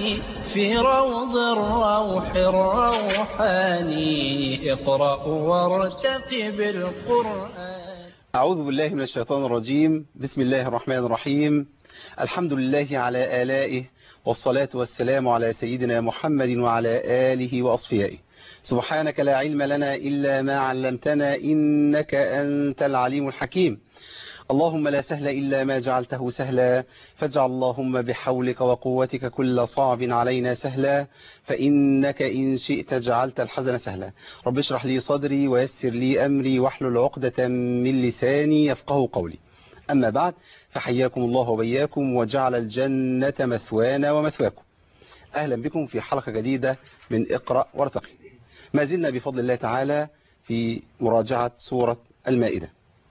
في روض الروح الروحاني. اقرأ وارتقب القرآن. أعوذ بالله من الشيطان الرجيم. بسم الله الرحمن الرحيم. الحمد لله على آلائه، والصلاة والسلام على سيدنا محمد وعلى آله وأصفيائه. سبحانك لا علم لنا إلا ما علمتنا، إنك أنت العليم الحكيم. اللهم لا سهل إلا ما جعلته سهلا، فاجعل اللهم بحولك وقوتك كل صعب علينا سهلا، فإنك إن شئت جعلت الحزن سهلا. رب اشرح لي صدري ويسر لي أمري واحلل عقدة من لساني يفقه قولي. أما بعد، فحياكم الله وبياكم وجعل الجنة مثوانا ومثواكم. أهلا بكم في حلقة جديدة من اقرأ وارتقي. ما زلنا بفضل الله تعالى في مراجعة سورة المائدة،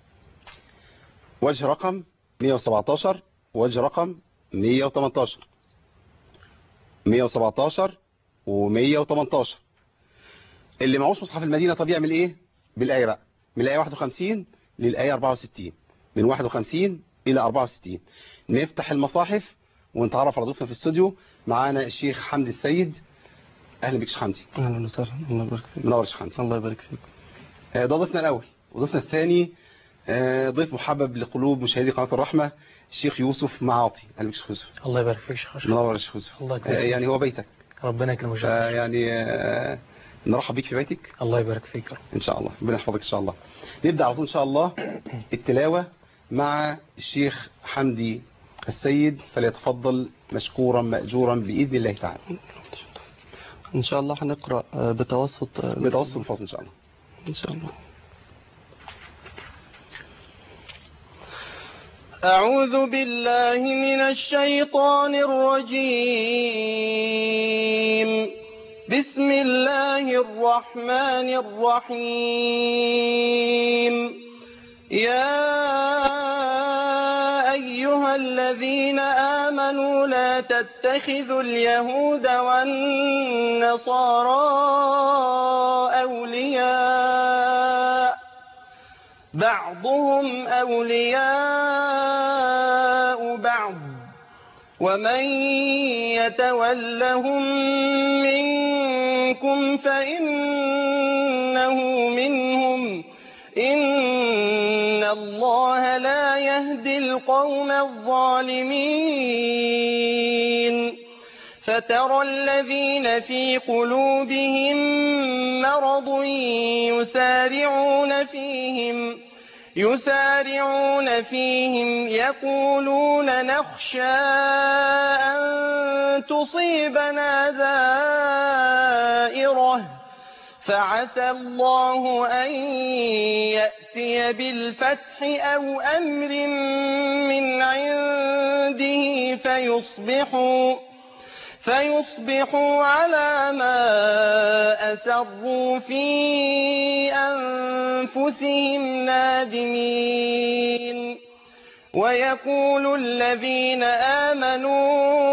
وجه رقم 117 ووجه رقم 118 117 و118. اللي معوش مصحف المدينة طب يعمل ايه؟ بالآية بقى، من الآية 51 للآية 64، من 51 إلى 64. نفتح المصاحف ونتعرف على ضيوفنا في الاستوديو. معانا الشيخ حمدي السيد. أهلا بك شيخ حمدي. اهلا وسهلا. الله يبارك فيك. منور يا شيخ حمدي. الله يبارك فيك. ده ضيفنا الأول. وضيفنا الثاني ضيف محبب لقلوب مشاهدي قناة الرحمة، الشيخ يوسف معاطي. أهلا بك شيخ يوسف. الله يبارك فيك شيخ أشرف. منور يا شيخ يوسف. الله يكرمك. يعني هو بيتك، ربنا يكرمك. يعني نرحب بك في بيتك. الله يبارك فيك ان شاء الله، ربنا يحفظك ان شاء الله. نبدا على طول ان شاء الله التلاوه مع الشيخ حمدي السيد، فليتفضل مشكورا ماجورا باذن الله تعالى. ان شاء الله هنقرا بتوسط الفصل ان شاء الله. ان شاء الله. أعوذ بالله من الشيطان الرجيم. بسم الله الرحمن الرحيم. يا أيها الذين آمنوا لا تتخذوا اليهود والنصارى أولياء، بعضهم أولياء بعض، ومن يتولهم منكم فإنه منهم، إن الله لا يهدي القوم الظالمين. فترى الذين في قلوبهم مرض يسارعون فيهم يقولون نخشى أن تصيبنا دائرة، فعسى الله أن يأتي بالفتح أو أمر من عنده فيصبحوا على ما أسروا في أنفسهم نادمين. ويقول الذين آمنوا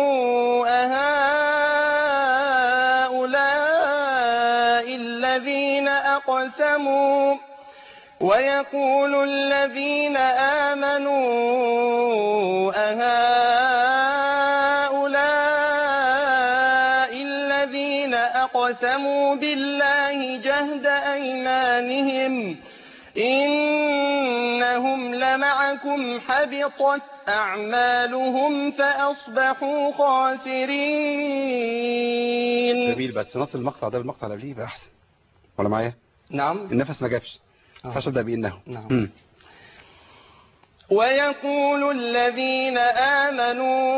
أهؤلاء الذين أقسموا بالله جهد أيمانهم إنهم لمعكم، حبطت أعمالهم فأصبحوا خاسرين. جميل، بس نص المقطع ده بالمقطع اللي قبليه يبقى احسن، ولا معايا؟ نعم. النفس ما جابش، فاشبدا بانه. نعم. ويقول الذين آمنوا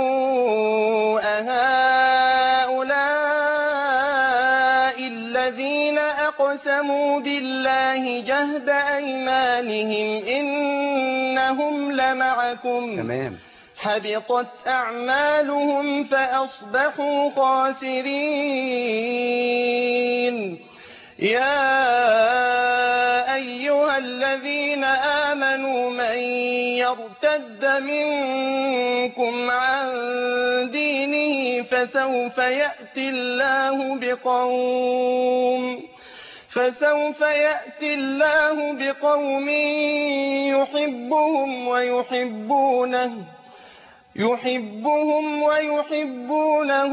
أهؤلاء الذين أقسموا بالله جهد أيمانهم إنهم لمعكم، تمام، حبطت أعمالهم فأصبحوا خاسرين. يا أيها الذين آمنوا من يرتد منكم عن دينه فسوف يأتي الله بقوم يحبهم ويحبونه، يحبهم ويحبونه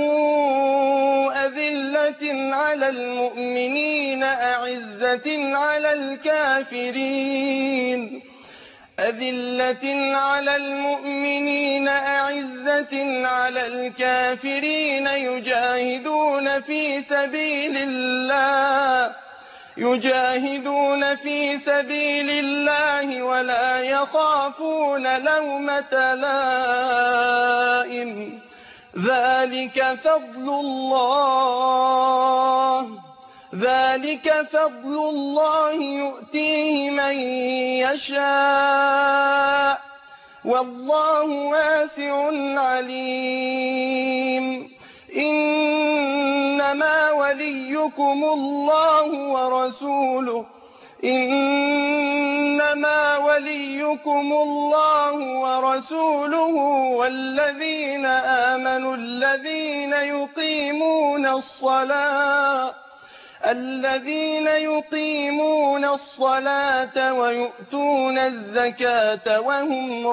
أذلة على المؤمنين أعزة على الكافرين أذلة على المؤمنين أعزة على الكافرين يجاهدون في سبيل الله ولا يخافون لومة لائم ذلك فضل الله يؤتيه من يشاء والله واسع عليم إنما وليكم الله ورسوله والذين آمنوا الذين يقيمون الصلاة ويؤتون الزكاة وهم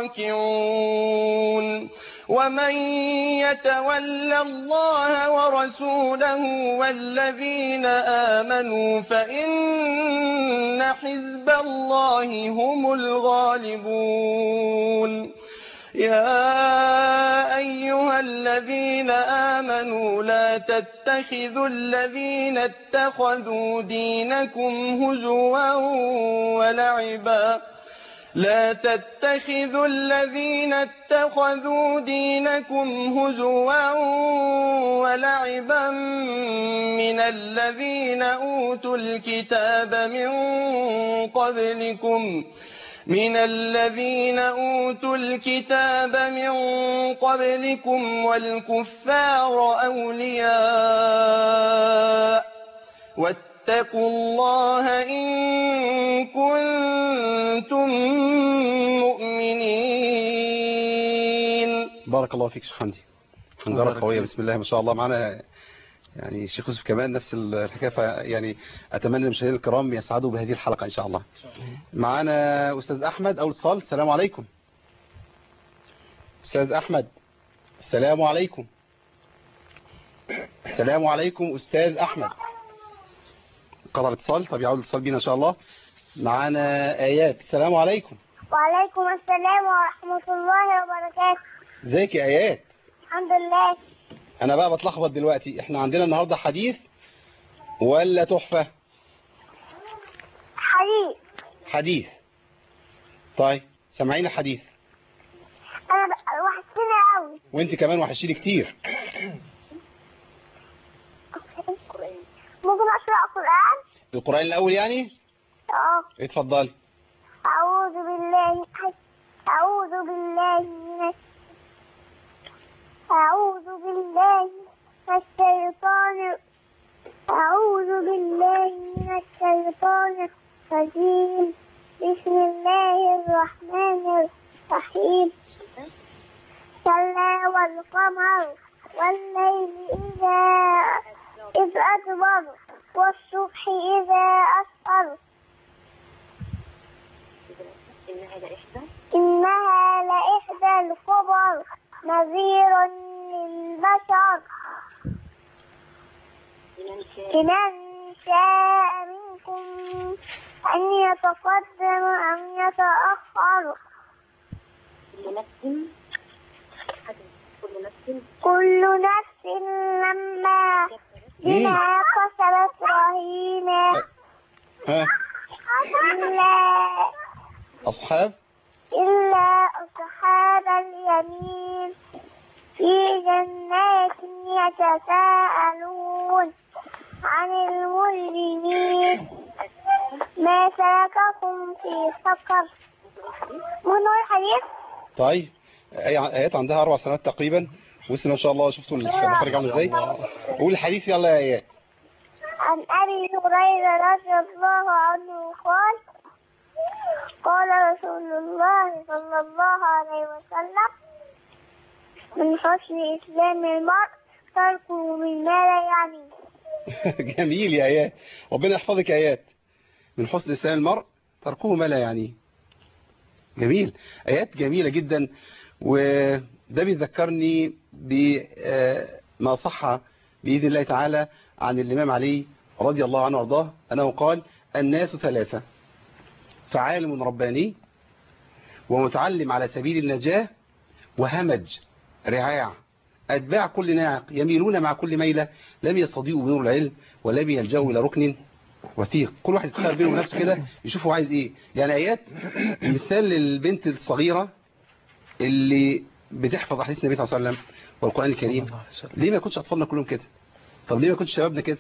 راكعون ومن يتول الله ورسوله والذين آمنوا فإن حزب الله هم الغالبون يا أيها الذين آمنوا لا تتخذوا الذين اتخذوا دينكم هزوا ولعبا من الذين أوتوا الكتاب من قبلكم والكفار أولياء واتقوا الله إن كنتم مؤمنين. بارك الله فيك شيخ حمدي، حنجرة قوية بسم الله ما شاء الله. معنا يعني الشيخ يوسف كمان نفس الحكاية، يعني أتمنى المشاهدين الكرام يسعدوا بهذه الحلقة إن شاء الله. معنا أستاذ أحمد أول اتصال. السلام عليكم أستاذ أحمد. السلام عليكم. السلام عليكم أستاذ أحمد. قطع الاتصال. طب يعود الاتصال بينا إن شاء الله. معنا آيات. السلام عليكم. وعليكم السلام ورحمة الله وبركاته. ازيك يا آيات؟ الحمد لله. أنا بقى بتلخبط دلوقتي، احنا عندنا النهاردة حديث ولا تحفة؟ حديث. طيب سمعينا حديث. أنا وحشتني أوي. وانت كمان وحشتني كتير. ممكن أقرأ قرآن؟ القرآن الأول يعني؟ اتفضلي. أعوذ بالله من الشيطان الرجيم. بسم الله الرحمن الرحيم. كلا والقمر والليل إذ أدبر والصبح إذا أسفر إنها لإحدى الكبر نذير للبشر لمن شاء منكم أن يتقدم أم يتأخر كل نفس لما بما كسبت رهينة إلا أصحاب اليمين في جنات يتساءلون عن المجرمين ما سلككم في سقر. منو الحديث؟ طيب آيات عندها 4 سنوات تقريبا، وصلنا ان شاء الله. شفتوا المخارج عامله ازاي؟ قول الحديث يلا يا آيات. عن أبي هريرة رضي الله عنه قال رسول الله صلى الله عليه وسلم من حسن إسلام المرء تركه مما لا يعنيه. جميل يا آيات، ربنا يحفظك يا آيات. من حسن إسلام المرء تركه ما لا يعنيه. جميل، آيات جميلة جدا. وده بيذكرني بما صح بإذن الله تعالى عن الإمام علي رضي الله عنه وارضاه أنه قال: الناس ثلاثة، فعالم رباني، ومتعلم على سبيل النجاة، وهمج رعاع أتباع كل ناعق يميلون مع كل ميلة، لم يستضيئوا بنور العلم ولم يلجأوا إلى ركن وثيق. كل واحد يتخيل بينه نفسه كده يشوفه عايز إيه. يعني آيات مثال للبنت الصغيرة اللي بتحفظ أحاديث النبي صلى الله عليه وسلم والقرآن الكريم. ليه ما يكونش أطفالنا كلهم كده؟ طب ليه ما يكونش شبابنا كده؟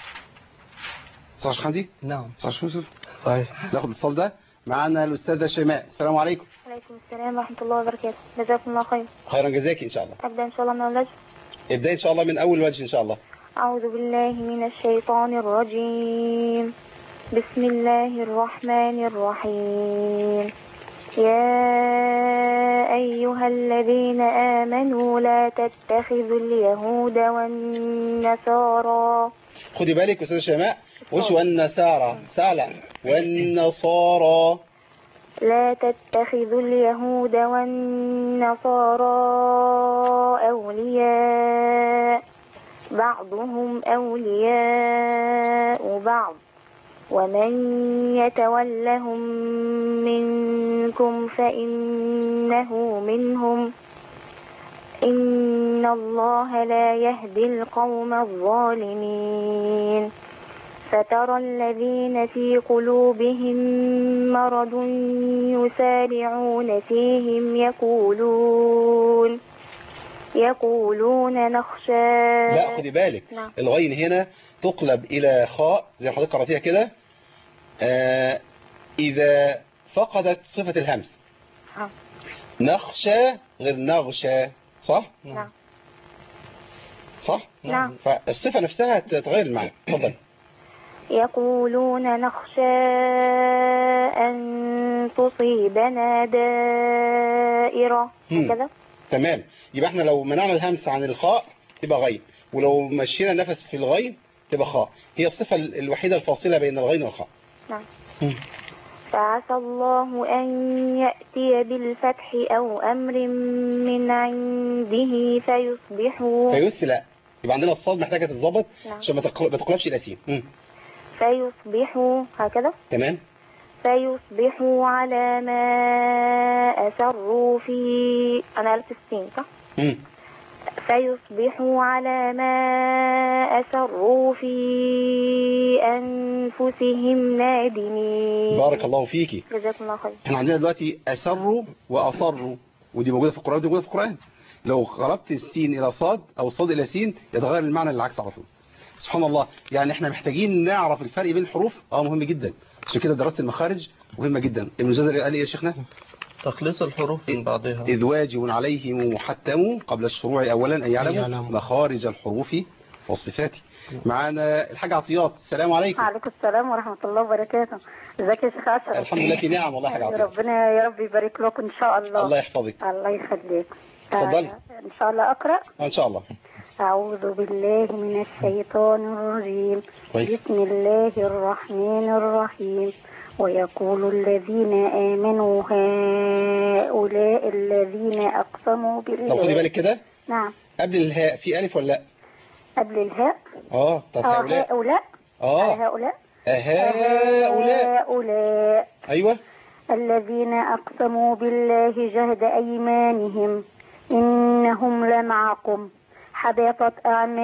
صح خالدي؟ نعم صح يوسف؟ صحيح. ناخد الاتصال ده. معانا الأستاذة شيماء. السلام عليكم. وعليكم السلام ورحمة الله وبركاته. جزاكم الله خير. خيرا جزاك إن شاء الله. أبدأ إن شاء الله من الوجه. ابدأ إن شاء الله من أول وجه إن شاء الله. أعوذ بالله من الشيطان الرجيم. بسم الله الرحمن الرحيم. يا أيها الذين آمنوا لا تتخذوا اليهود والنصارى. خدي بالك أستاذة شيماء، وش والنصارى سالة والنصارى. لا تتخذوا اليهود والنصارى أولياء بعضهم أولياء بعض ومن يتولهم منكم فإنه منهم إن الله لا يهدي القوم الظالمين. فترى الذين في قلوبهم مرض يسارعون فيهم يقولون نخشى. لا خدي بالك، نعم. الغين هنا تقلب إلى خاء زي ما حضرتك قرأتيها كده. إذا فقدت صفة الهمس. نخشى غير نغشى، صح؟ نعم. صح؟ نعم. فالصفة نفسها تتغير المعنى. تفضل. يقولون نخشى أن تصيبنا دائرة كذا. تمام. يبقى احنا لو منعنا الهمس عن الخاء تبقى غين، ولو مشينا النفس في الغين تبقى خاء. هي الصفة الوحيدة الفاصلة بين الغين والخاء. نعم. فعسى الله أن يأتي بالفتح أو أمر من عنده فيصبحوا. لا يبقى عندنا الصاد محتاجة تتظبط عشان ما تقلبش الأسين. فيصبحوا هكذا. تمام. فيصبحوا على ما أسروا في، أنا قلت السين صح؟ فيصبحوا على ما أسروا في أنفسهم نادمين. بارك الله فيكي. جزاكم الله خير. احنا عندنا دلوقتي أسروا وأصروا، ودي موجودة في القرآن ودي موجودة في القرآن. لو قلبت السين إلى صاد أو الصاد إلى سين يتغير المعنى للعكس على طول. سبحان الله. يعني احنا محتاجين نعرف الفرق بين الحروف. مهم جدا، عشان كده دراسة المخارج مهمة جدا. ابن الجزري قال ايه يا شيخنا؟ تخليص الحروف من بعضها. إذ واجب عليهم محتم قبل الشروع أولا أن يعلموا مخارج الحروف والصفات. معانا الحاج عطيات. السلام عليكم. وعليكم السلام ورحمة الله وبركاته. ازيك يا شيخ أشرف؟ الحمد لله في نعم والله يا حاج عطيات. ربنا يا رب يبارك لك إن شاء الله. الله يحفظك. الله يخليك. اتفضلي. إن شاء الله أقرأ. إن شاء الله. أعوذ بالله من الشيطان الرجيم. كويس. بسم الله الرحمن الرحيم. ويقول الذين آمنوا هؤلاء الذين أقسموا بالله. طب خدي بالك كده. نعم. قبل الهاء في ألف ولا لا؟ قبل الهاء. طب هؤلاء. هؤلاء. هؤلاء. هؤلاء. أيوة. الذين أقسموا بالله جهد أيمانهم إنهم لمعكم حبطت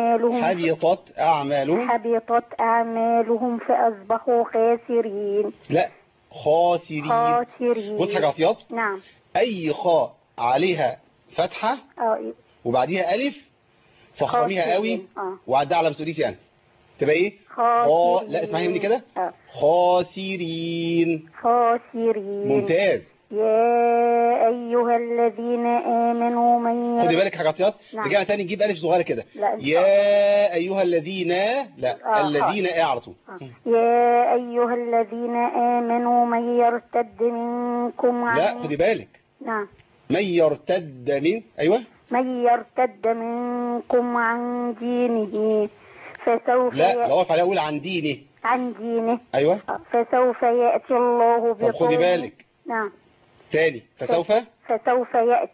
أعمالهم فأصبحوا خاسرين. لا خاسرين. بص حاجة عطيات. نعم. أي خاء عليها فتحة وبعديها ألف فخاميها قوي وعدها على مسؤوليتي يعني تبقى ايه؟ لا اسمعي مني كده. خاسرين. ممتاز. يا أيها الذين آمنوا من خدي بالك حاجة عطيات. رجعنا تاني نجيب ألف صغيرة كده. يا أيها الذين الذين على طول. يا أيها الذين آمنوا من يرتد منكم عن. لا خدي بالك. نعم. من يرتد من. أيوة. من يرتد منكم عن دينه فسوف. لا لو عليها أقول عن دينه. عن دينه. أيوة. فسوف يأتي الله بقوم. طب خدي بالك. نعم. تاني فسوف يأتي.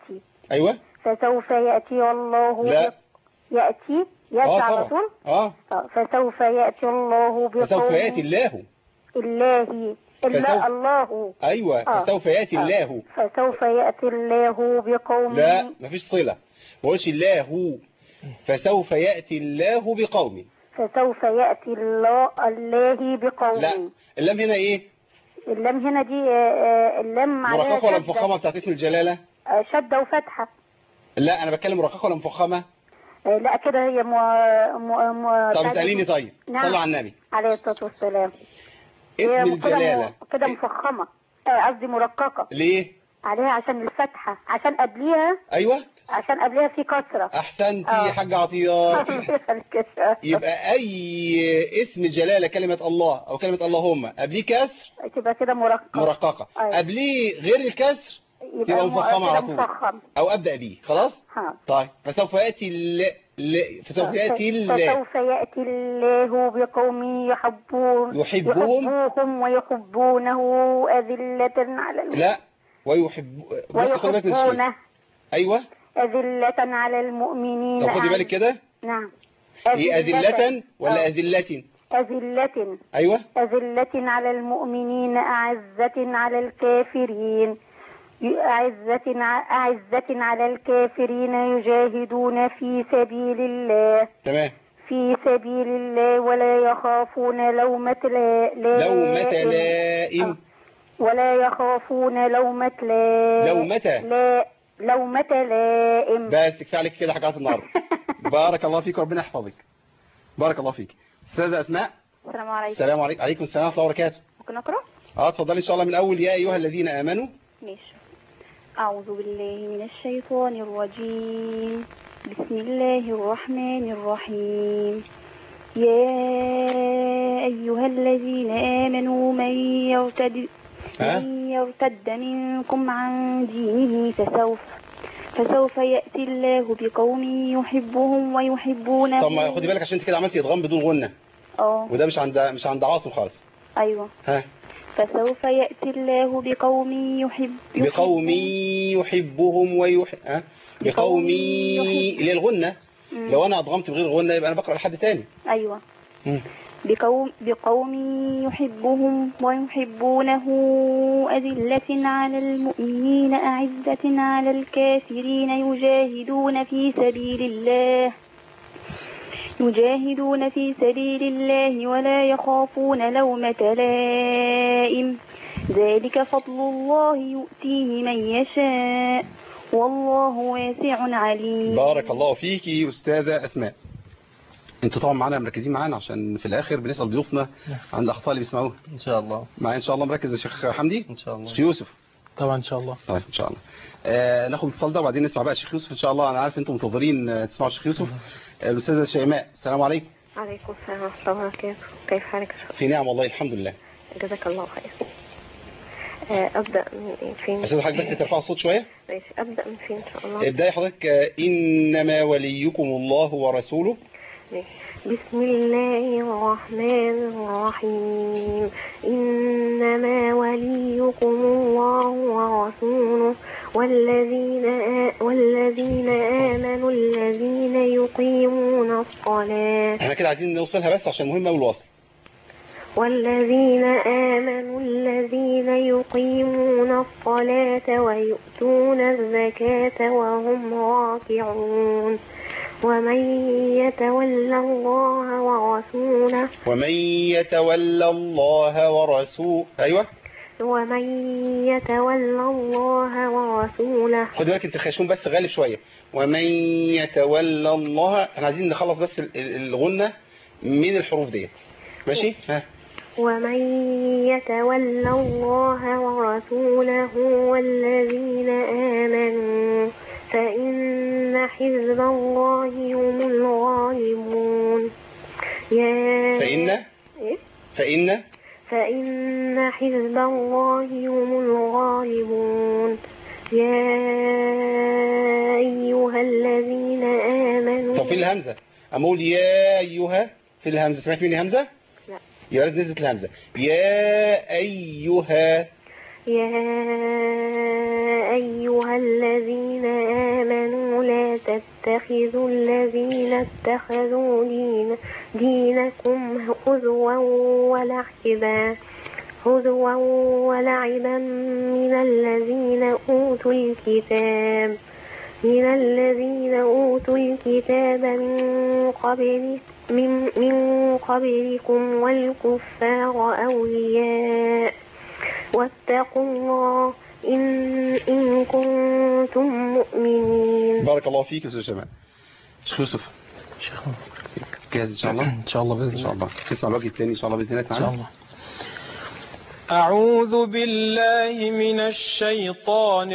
أيوة. فسوف يأتي الله لا. يأتي على طبعا. طول. فسوف يأتي الله بقوم. فسوف يأتي الله. الله أيوة. فسوف يأتي الله. فسوف يأتي الله بقوم. لا مفيش صلة، ما قولش الله. فسوف يأتي الله بقوم. فسوف يأتي الله بقوم. لا، اللام هنا ايه؟ اللام هنا دي اللام عليها مرققة ولا مفخمة بتاعت اسم الجلالة؟ شدة وفتحة. لا أنا بتكلم مرققة ولا مفخمة؟ لا كده هي طب اسأليني طيب. نعم. صلوا على النبي عليه الصلاة والسلام. اسم الجلالة كده مفخمة، قصدي مرققة. ليه؟ عليها عشان الفتحة، عشان قبليها. أيوة عشان قبليها في كسرة. أحسنتي يا حاج عطيات. يبقى أي اسم جلالة كلمة الله أو كلمة اللهم قبليه كسر تبقى كده مرققة. قبليه غير الكسر يبقى مفخمة على طول، أو أبدأ بيه خلاص. طيب فسوف يأتي فسوف يأتي الله بقوم يحبوهم ويحبونه أذلة على لا ويحبونه. أيوة أذلة على المؤمنين. طب خدي بالك كده. نعم. هي أذلة ولا أذلة؟ أذلة. أيوة. أذلة على المؤمنين أعزة على الكافرين. أعزة على الكافرين يجاهدون في سبيل الله. تمام. في سبيل الله ولا يخافون لومة لائم. ولا يخافون لومة لائم. بس كفايه عليك كده حاجات النهارده. بارك الله فيك، ربنا يحفظك. بارك الله فيك. استاذه اسماء. السلام عليكم. السلام عليكم. عليكم السلام ورحمه الله وبركاته. ممكن اقرا؟ اتفضلي ان شاء الله من اول يا ايها الذين امنوا. ماشي. اعوذ بالله من الشيطان الرجيم. بسم الله الرحمن الرحيم. يا ايها الذين امنوا من يرتد منكم عن دينه فسوف يأتي الله بقوم يحبهم ويحبونه. طب ما خدي بالك عشان انت كده عملتي ادغام بدون غنة. وده مش عند عاصم خالص. ايوه. فسوف يأتي الله بقوم يحبهم بقوم اللي الغنة. لو انا ادغمت بغير غنة يبقى انا بقرأ لحد تاني. ايوه. بقوم يحبهم ويحبونه أذلة على المؤمنين أعزة على الكافرين يجاهدون في سبيل الله ولا يخافون لومة لائم. ذلك فضل الله يؤتيه من يشاء والله واسع عليم. بارك الله فيكي أستاذة أسماء. انتوا طبعا معانا مركزين معانا عشان في الاخر بنسال ضيوفنا عن الاخطاء اللي بيسمعوها. ان شاء الله. معايا ان شاء الله مركز يا شيخ حمدي. ان شاء الله. شيخ يوسف. طبعا ان شاء الله. طيب ان شاء الله. ناخد الاتصال ده وبعدين نسمع بقى شيخ يوسف ان شاء الله. انا عارف انتم منتظرين تسمعوا شيخ يوسف. الاستاذه شيماء السلام عليكم. عليكم السلام ورحمه الله وبركاته. كيف حالك؟ في نعم والله الحمد لله. جزاك الله خير. ابدا من فين؟ استاذ حضرتك بس ترفع الصوت شويه. ماشي. ابدا من فين ان شاء الله؟ ابداي حضرتك. انما وليكم الله ورسوله. ماشي. بسم الله الرحمن الرحيم. إنما وليكم الله ورسوله والذين آمنوا الذين يقيمون الصلاة. احنا كده عايزين نوصلها بس عشان مهمة والوصل. والذين آمنوا الذين يقيمون الصلاة ويؤتون الزكاة وهم راكعون. ومن يتولى الله ورسوله. ايوه. ومن يتولى الله ورسوله. خد بالك انت خشون بس غالب شويه. ومن يتولى الله. احنا عايزين نخلص بس الغنة من الحروف ديت. ماشي. ومن يتولى الله ورسوله والذين آمنوا فإن حزب الله هم الغالبون. فإن حزب الله هم الغالبون. يا أيها الذين آمنوا. طب في الهمزة أقول يا أيها في الهمزة. سمعت مني همزة؟ لا. يا ريت نزلت الهمزة. يا أيها. يا أيها الذين آمنوا لا تتخذوا الذين اتخذوا دينكم هزوا ولعبا من الذين أوتوا الكتاب من قبلكم والكفار أولياء واتقوا الله إن كنتم مؤمنين. بارك الله فيك يا أستاذ جمال. شيخ يوسف جاهز إن شاء الله؟ إن شاء الله بإذن إن شاء الله. تسمع الوجه الثاني إن شاء الله بإذن الله إن تعالى. شاء الله. أعوذ بالله من الشيطان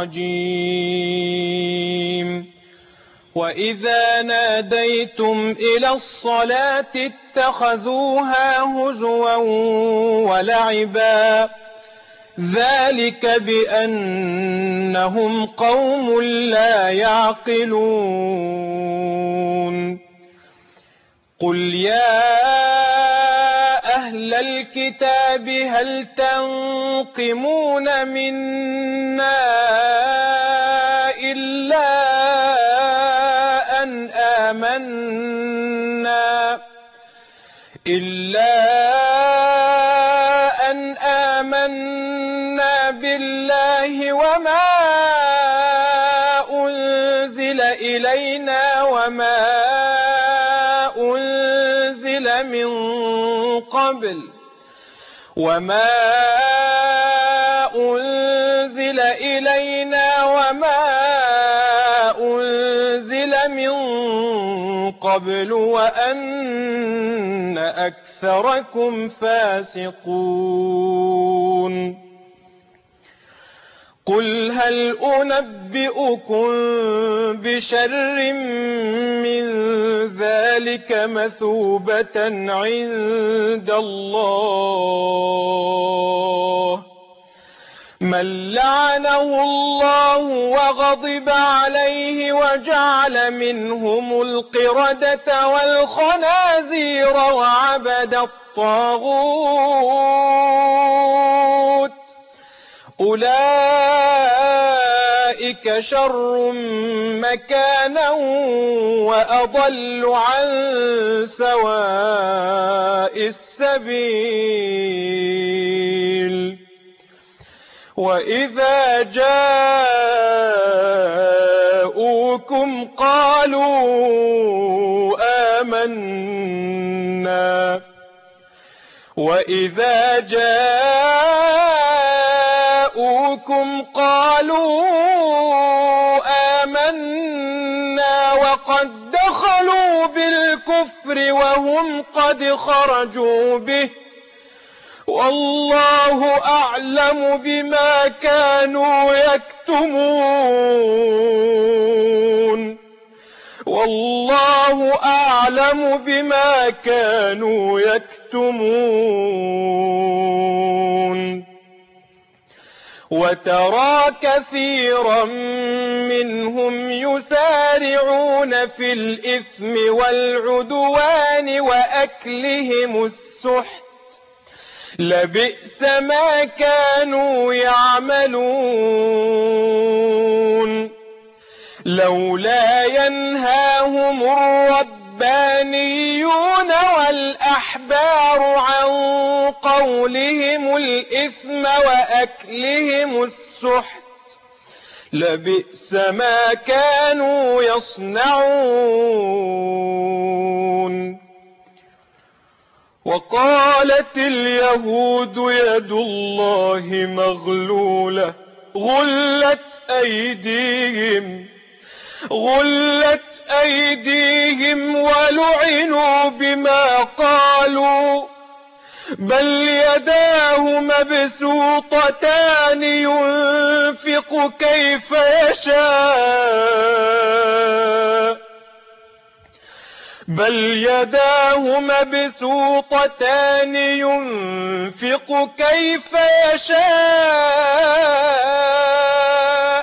الرجيم. وإذا ناديتم إلى الصلاة اتخذوها هزوا ولعبا ذلك بأنهم قوم لا يعقلون. قل يا أهل الكتاب هل تنقمون منا إلا أن آمنا بالله وما أنزل إلينا وما أنزل من قبل وأن أكثركم فاسقون. قل هل أنبئكم بشر من ذلك مثوبة عند الله من لعنه الله وغضب عليه وجعل منهم القردة والخنازير وعبد الطاغوت أولئك شر مكانا وأضل عن سواء السبيل. وإذا جاءوكم قالوا آمنا وقد دخلوا بالكفر وهم قد خرجوا به والله أعلم بما كانوا يكتمون. وترى كثيرا منهم يسارعون في الإثم والعدوان وأكلهم السحت لبئس ما كانوا يعملون. لولا ينهاهم الربانيون والأحبار عن قولهم الإثم وأكلهم السحت لبئس ما كانوا يصنعون. وقالت اليهود يد الله مغلولة غلت أيديهم ولعنوا بما قالوا بل يداه مبسوطتان ينفق كيف يشاء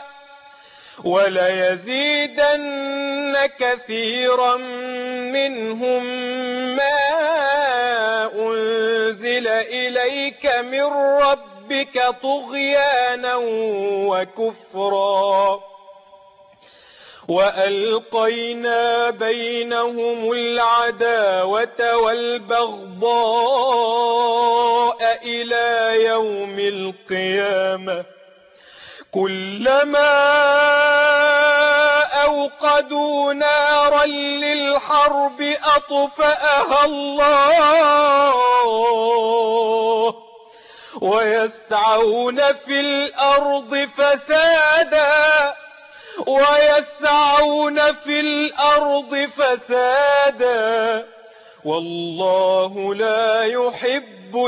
وليزيدن كثيرا منهم ما أنزل إليك من ربك ربك طغيانا وكفرا وألقينا بينهم العداوة والبغضاء إلى يوم القيامة كلما أوقدوا نارا للحرب أطفأها الله ويسعون في الأرض فسادا والله لا يحب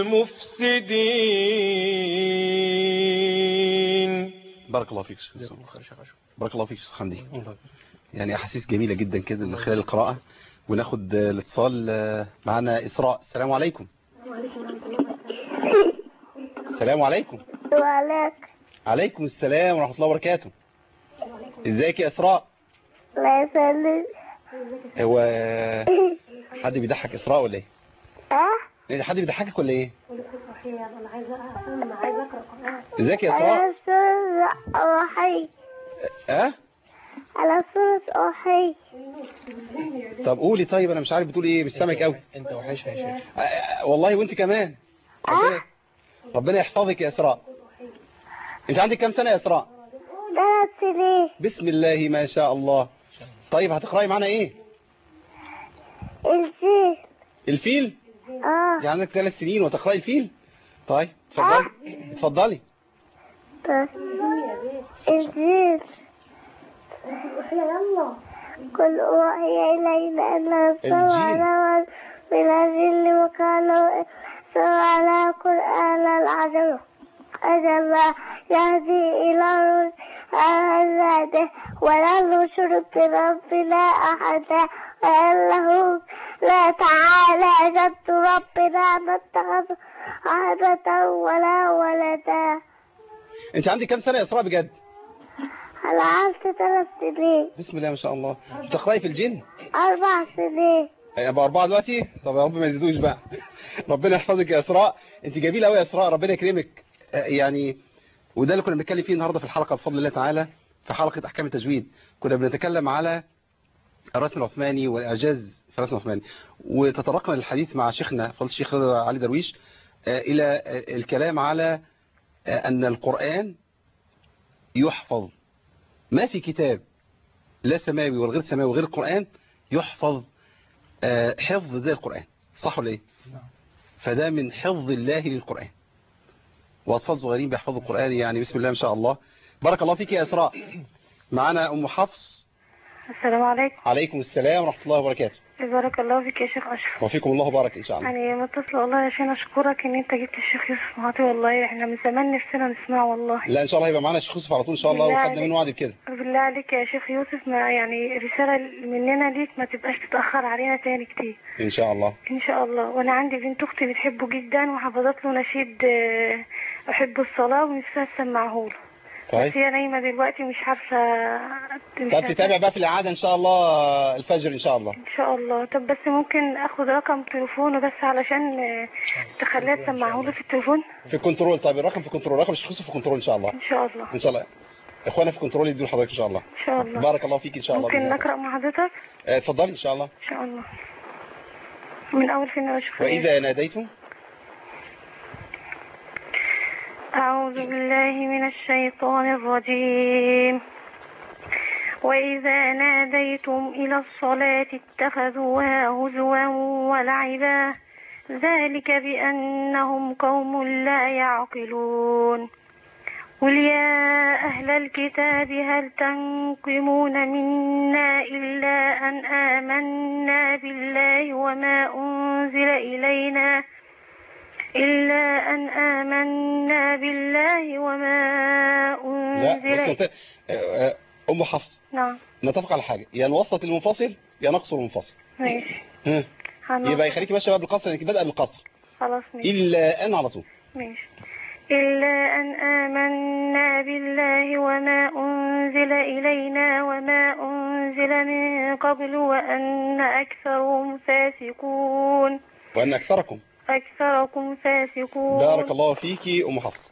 المفسدين. بارك الله فيك. بارك الله فيك شيخ حمدي. يعني أحاسيس جميلة جدا كده من خلال القراءة. وناخد الاتصال معنا إسراء. السلام عليكم. السلام عليكم. عليكم السلام ورحمة الله وبركاته. ازيك يا إسراء؟ الله يسلمك. هو حد بيضحك إسراء ولا ايه؟ حد بيضحكك ولا ايه؟ ازيك يا إسراء؟ على سورة أوحي. على سورة أوحي. طب قولي. طيب انا مش عارف بتقول ايه، مش سامعك قوي. انت وحشها يا شيخ. والله وانت كمان. ربنا يحفظك يا إسراء. انت عندك كام سنة يا إسراء؟ 3 سنين. بسم الله ما شاء الله. طيب هتقرأي معنا ايه؟ الفيل. الفيل؟ يعني عندك 3 سنين وتقرأي الفيل؟ طيب اتفضلي. الفيل. قل أوحي إلينا أنه استوى من الجن وكانوا على قرآن العجل أجل يهدي إلى الرشد ولا نشرك بربنا أحدا وأنه لا تعالى جد ربنا ما اتخذ أحدا ولا ولدا. انت عندك كام سنة يا إسراء بجد؟ أنا عندي 3 سنين. بسم الله ما شاء الله. بتقرأي في الجن؟ 4 سنين. بقى 4 دلوقتي؟ طب يا رب ما يزيدوش بقى. ربنا يحفظك يا إسراء. انت جميلة قوي يا إسراء، ربنا يكرمك. يعني وده اللي كنا بنتكلم فيه النهارده في الحلقة بفضل الله تعالى، في حلقة أحكام التجويد. كنا بنتكلم على الرسم العثماني والإعجاز في الرسم العثماني، وتطرقنا للحديث مع شيخنا فضيلة الشيخ رضا علي درويش إلى الكلام على أن القرآن يحفظ. ما في كتاب لا سماوي ولا غير سماوي وغير القرآن يحفظ حفظ زي القرآن، صح ولا ايه؟ فده من حفظ الله للقرآن، وأطفال صغيرين بيحفظوا القرآن. يعني بسم الله ما شاء الله. بارك الله فيك يا إسراء. معنا أم حفص. السلام عليكم. عليكم السلام ورحمة الله وبركاته. بارك الله فيك يا شيخ أشرف. وفيكم الله بارك إن شاء الله. يعني متصلة والله عشان أشكرك إن أنت جبت الشيخ يوسف معاطي، والله إحنا من زمان نفسنا نسمعه والله. لا إن شاء الله يبقى معنا الشيخ يوسف على طول إن شاء الله، وخدنا منه وعد بكده. بالله عليك يا شيخ يوسف، ما يعني رسالة مننا ليك ما تبقاش تتأخر علينا تاني كتير. إن شاء الله. إن شاء الله. وأنا عندي بنت أختي بتحبه جدا وحفظت له نشيد أحب الصلاة ونفسها تسمعه له. طيب. بس هي نايمة دلوقتي مش عارفة. طب تتابع بقى في الإعادة إن شاء الله الفجر إن شاء الله. إن شاء الله. طب بس ممكن أخذ رقم تليفونه بس علشان تخليها تسمعه له في التليفون؟ في الكنترول. طيب الرقم في الكنترول، رقم الشخص في الكنترول إن شاء الله. إن شاء الله. إن شاء الله. إخوانا في الكنترول يدوا لحضرتك إن شاء الله. إن شاء الله. بارك الله فيك إن شاء الله. ممكن نقرأ مع حضرتك؟ اتفضلي إن شاء الله. إن شاء الله. من أول فين أشوف. وإذا ناديتم. أعوذ بالله من الشيطان الرجيم. وإذا ناديتم إلى الصلاة اتخذوها هزوا ولعبا ذلك بأنهم قوم لا يعقلون. قل يا أهل الكتاب هل تنقمون منا إلا أن آمنا بالله وما أنزل إلينا لا أم حفص. نعم. نتفق على حاجة، يا نوسط المنفصل يا نقصر المنفصل. ماشي. يبقى يخليكي ماشيه بقى بالقصر، انك بدأ بالقصر. خلاص ماشي. إلا أن على طول. ماشي. إلا أن آمنا بالله وما أنزل إلينا وما أنزل من قبل وأن أكثرهم فاسقون. وأن أكثركم. أكثركم فاسقون. بارك الله فيكي أم حفص.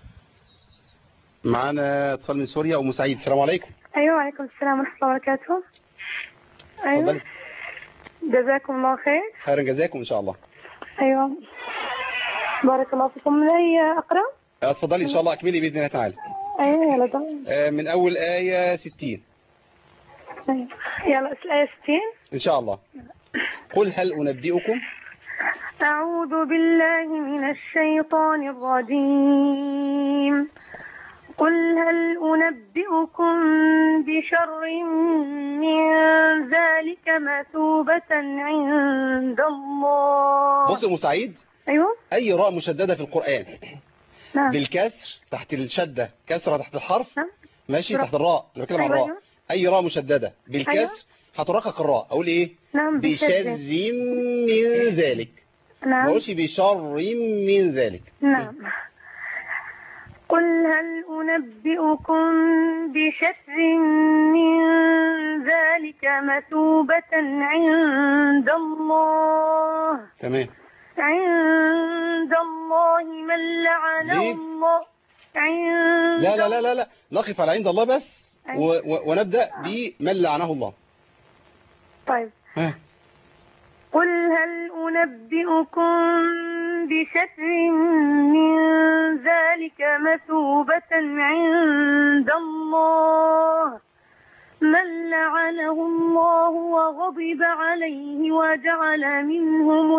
معانا اتصال من سوريا أم سعيد. السلام عليكم. أيوة وعليكم السلام ورحمة الله وبركاته. أيوة اتفضلي. جزاكم الله خير. خيرا جزاكم إن شاء الله. أيوة بارك الله فيكم. من أي أقرأ؟ اتفضلي إن شاء الله أكملي بإذن الله تعالى. أيوة يلا دعوة. من أول آية 60 أيوة يلا الآية 60 إن شاء الله. قل هل أنبئكم. أعوذ بالله من الشيطان الرجيم. قل هل أنبئكم بشر من ذلك مثوبة عند الله. بص يا أم سعيد. أيوة. أي راء مشددة في القرآن نعم. بالكسر تحت الشدة، كسرة تحت الحرف. نعم. ماشي تحت الراء. أنا بتكلم عن أيوة. الراء. أي راء مشددة بالكسر أيوة. هترقق الراء. أقول إيه؟ نعم. بشر من ذلك. نعم. ما أقولش بشر من ذلك. نعم. قل هل أنبئكم بشر من ذلك مثوبة عند الله. تمام. عند الله من لعنه الله. عند لا لا لا لا لا نقف على عند الله بس. ونبدأ بمن لعنه الله. طيب. ها. قل هل أنبئكم بشر من ذلك مثوبة عند الله من لعنه الله وغضب عليه وجعل منهم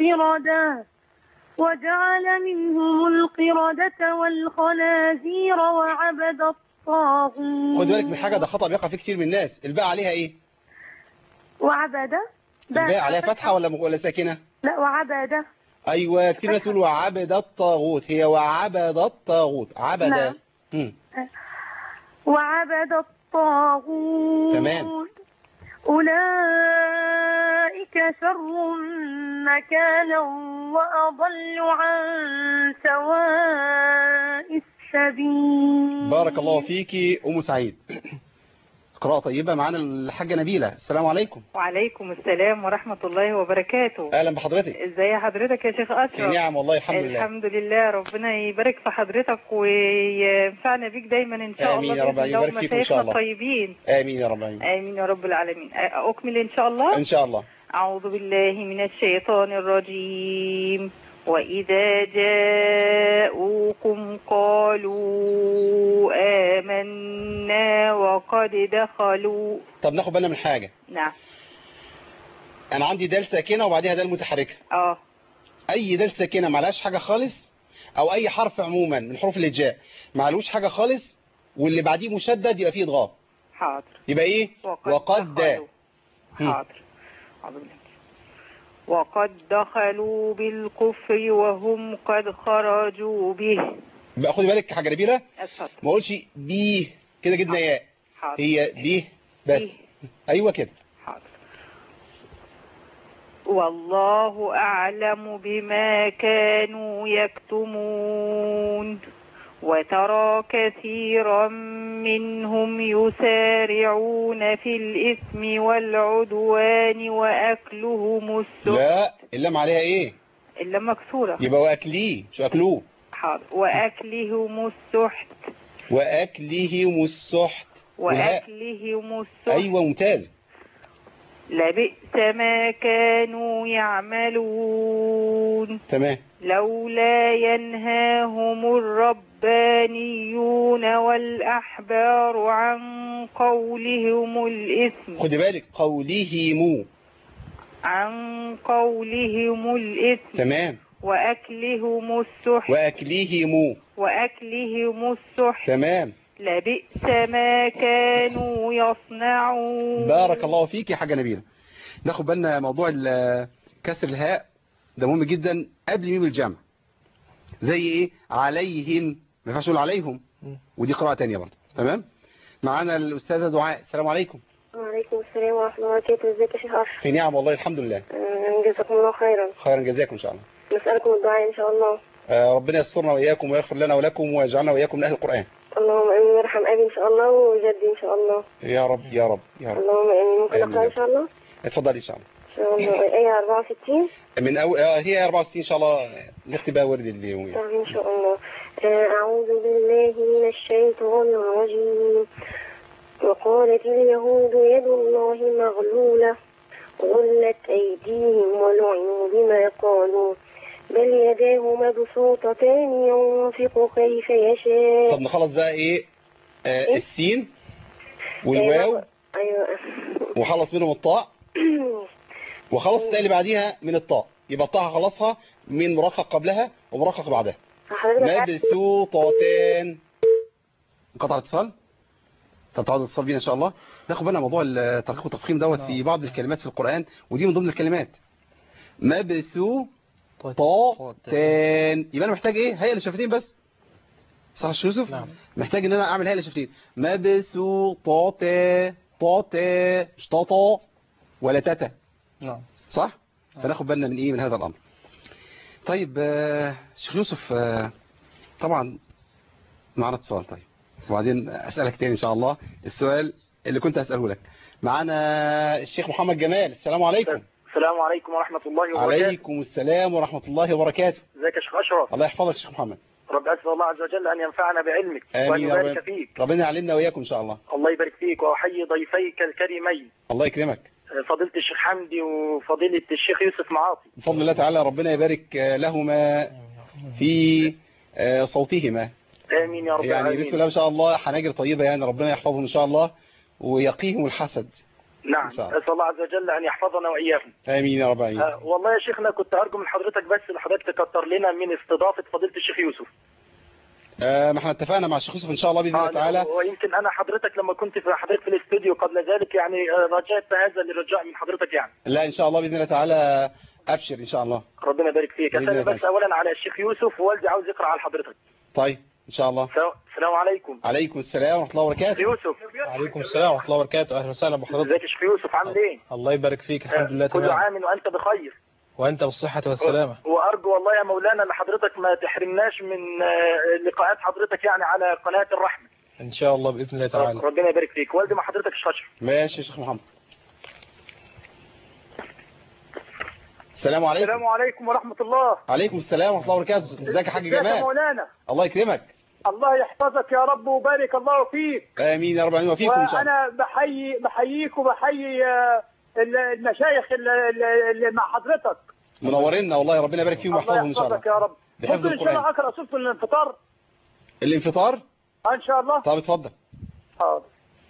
القردة والخنازير وعبد الطاغوت. خد بالك من حاجة، ده خطأ بيقع فيه كتير من الناس. الباء عليها ايه؟ وعبد. الباء عليها فتحة ولا ساكنة؟ لا وعبد. ايوه كتير ناس يقولوا وعبد الطاغوت. هي وعبد الطاغوت. عبد. نعم. وعبد الطاغوت. تمام. أولئك شر مكانا وأضل عن سواء السبيل. بارك الله فيكي أم سعيد. قراءة طيبة. معانا الحاجة نبيلة. السلام عليكم. وعليكم السلام ورحمة الله وبركاته. أهلا بحضرتك. ازاي حضرتك يا شيخ أشرف؟ نعم والله الحمد لله. الحمد لله. ربنا يبارك في حضرتك وينفعنا بيك دايما إن شاء الله. آمين يا رب. يبارك فيكم إن شاء الله. طيبين. آمين يا رب. آمين يا رب العالمين. أكمل إن شاء الله. إن شاء الله. أعوذ بالله من الشيطان الرجيم. وإذا جاءوكم قالوا آمنا وقد دخلوا. طب ناخد بالنا من حاجة. نعم. أنا عندي دال ساكنة وبعدها دال متحركة. أي دال ساكنة معلهاش حاجة خالص، أو أي حرف عموما من حروف الهجاء معلوش حاجة خالص واللي بعديه مشدد يبقى فيه إضغام. حاضر. يبقى إيه؟ وقد دخلوا. حاضر. وقد دخلوا بالكفر وهم قد خرجوا به. بقى خدي بالك حاجة نبيلة. ما اقولش بيه كده جبنا ياء. هي بيه بس. ايوه كده. حاضر. والله أعلم بما كانوا يكتمون. وترى كثيرا منهم يسارعون في الإثم والعدوان وأكلهم السحت. لا اللام عليها ايه؟ اللام مكسورة. يبقى وأكليه مش أكلوه. حاضر. وأكلهم السحت. وأكلهم السحت. وأكلهم السحت. أيوة ممتاز. لبئس ما كانوا يعملون. تمام. لولا ينهاهم الربانيون والأحبار عن قولهم الإثم. خدي بالك قولهم. عن قولهم الإثم. تمام. وأكلهم السحت. وأكلهم السحت. تمام. لبئس ما كانوا يصنعون. بارك الله فيك يا حاجة نبيلة. ناخد بالنا موضوع كسر الهاء ده مهم جدا قبل ميم الجمع. زي ايه؟ عليهم ما ينفعش نقول عليهم، ودي قراءة تانية برضه. تمام. معانا الأستاذة دعاء. السلام عليكم. وعليكم السلام ورحمة الله وبركاته. ازيك يا شيخ أشرف؟ في نعم والله الحمد لله. جزاكم الله خيرا. خيرا جزاكم إن شاء الله. نسألكم الدعاء إن شاء الله. ربنا يسترنا وإياكم ويغفر لنا ولكم ويجعلنا وإياكم من أهل القرآن. اللهم امين. ويرحم ابي ان شاء الله وجدي ان شاء الله. يا رب يا رب يا رب. اللهم امين. ممكن اقرا ان شاء الله؟ اتفضلي ان شاء الله. شاء الله. آية 64. من أول هي 64 إن شاء الله نختم بقى ورد اليوم. طب إن شاء الله. أعوذ بالله من الشيطان الرجيم. وقالت اليهود يد الله مغلولة غلت أيديهم ولعنوا بما قالوا بل يداه مبسوطتان ينفق كيف يشاء. طب نخلص بقى إيه السين والواو. أيوة. وخلص منهم الطاء وخلص التاء اللي بعديها من الطاء، يبقى الطاء خلصها من مرقق قبلها ومرقق بعدها. مبسوطتان. انقطع الاتصال. طب تعود الاتصال بينا ان شاء الله. ناخد بالنا موضوع الترقيق والتفخيم دوت في بعض الكلمات في القرآن، ودي من ضمن الكلمات. مبسوطتان يبقى انا محتاج ايه؟ هيئة للشفتين بس. صح يا يوسف؟ نعم. محتاج ان انا اعمل هيئة للشفتين. مبسوطتان طاتا مش طاطا ولا تاتا. نعم. صح؟ فناخد بالنا من ايه من هذا الامر. طيب شيخ يوسف طبعا معنا اتصال. طيب وبعدين اسالك تاني ان شاء الله السؤال اللي كنت اساله لك. معنا الشيخ محمد جمال. السلام عليكم. السلام عليكم ورحمة الله وبركاته. عليكم السلام ورحمة الله وبركاته. ازيك يا شيخ اشرف؟ الله يحفظك يا شيخ محمد. رب أسأل الله عز وجل أن ينفعنا بعلمك وأن يبارك فيك. ربنا يعلمنا وإياكم إن شاء الله. الله يبارك فيك وأحيي ضيفيك الكريمين. الله يكرمك. فضيلة الشيخ حمدي وفضيلة الشيخ يوسف معاطي. بفضل الله تعالى ربنا يبارك لهما في صوتهما. آمين يا رب يعني العالمين. بسم الله ما شاء الله حناجر طيبة، يعني ربنا يحفظهم إن شاء الله ويقيهم الحسد. نعم. أسأل الله عز وجل أن يحفظنا وإياكم. آمين يا رب العالمين. والله يا شيخنا كنت أرجو من حضرتك بس حضرتك تكتر لنا من استضافة فضيلة الشيخ يوسف. ما احنا اتفقنا مع الشيخ يوسف ان شاء الله باذن الله تعالى. ويمكن انا حضرتك لما كنت في حضرتك في الاستوديو قبل ذلك يعني رجعت هذا للرجاء من حضرتك يعني. لا ان شاء الله باذن الله تعالى ابشر ان شاء الله. ربنا يبارك فيك. اسال بس اولا على الشيخ يوسف ووالدي عاوز يقرا على حضرتك. طيب ان شاء الله. السلام عليكم. عليكم السلام ورحمه الله وبركاته. يوسف. وعليكم السلام ورحمه الله وبركاته. اهلا وسهلا بحضرتك. ازيك يا شيخ يوسف عامل ايه؟ الله يبارك فيك. الحمد لله تمام. كل عام وانت بخير. وأنت بالصحة والسلامة. وأرجو والله يا مولانا أن حضرتك ما تحرمناش من لقاءات حضرتك يعني على قناة الرحمة. إن شاء الله بإذن الله تعالى. ربنا يبارك فيك. والدي مع حضرتك الشاشة. ماشي يا شيخ محمد. السلام عليكم. السلام عليكم ورحمة الله. عليكم السلام ورحمة الله وبركاته. ازيك يا حاج جمال؟ ازيك يا مولانا؟ الله يكرمك. الله يحفظك يا رب وبارك الله فيك. آمين يا رب العالمين وفيكم إن شاء الله. وأنا بحييك وبحيي المشايخ اللي مع حضرتك. منورينا والله ربنا يبارك فيهم ويحفظهم ان شاء الله. الله يحفظك يا رب. ممكن ان شاء الله اقرا سوره الانفطار. الانفطار ان شاء الله. طب اتفضل. حاضر.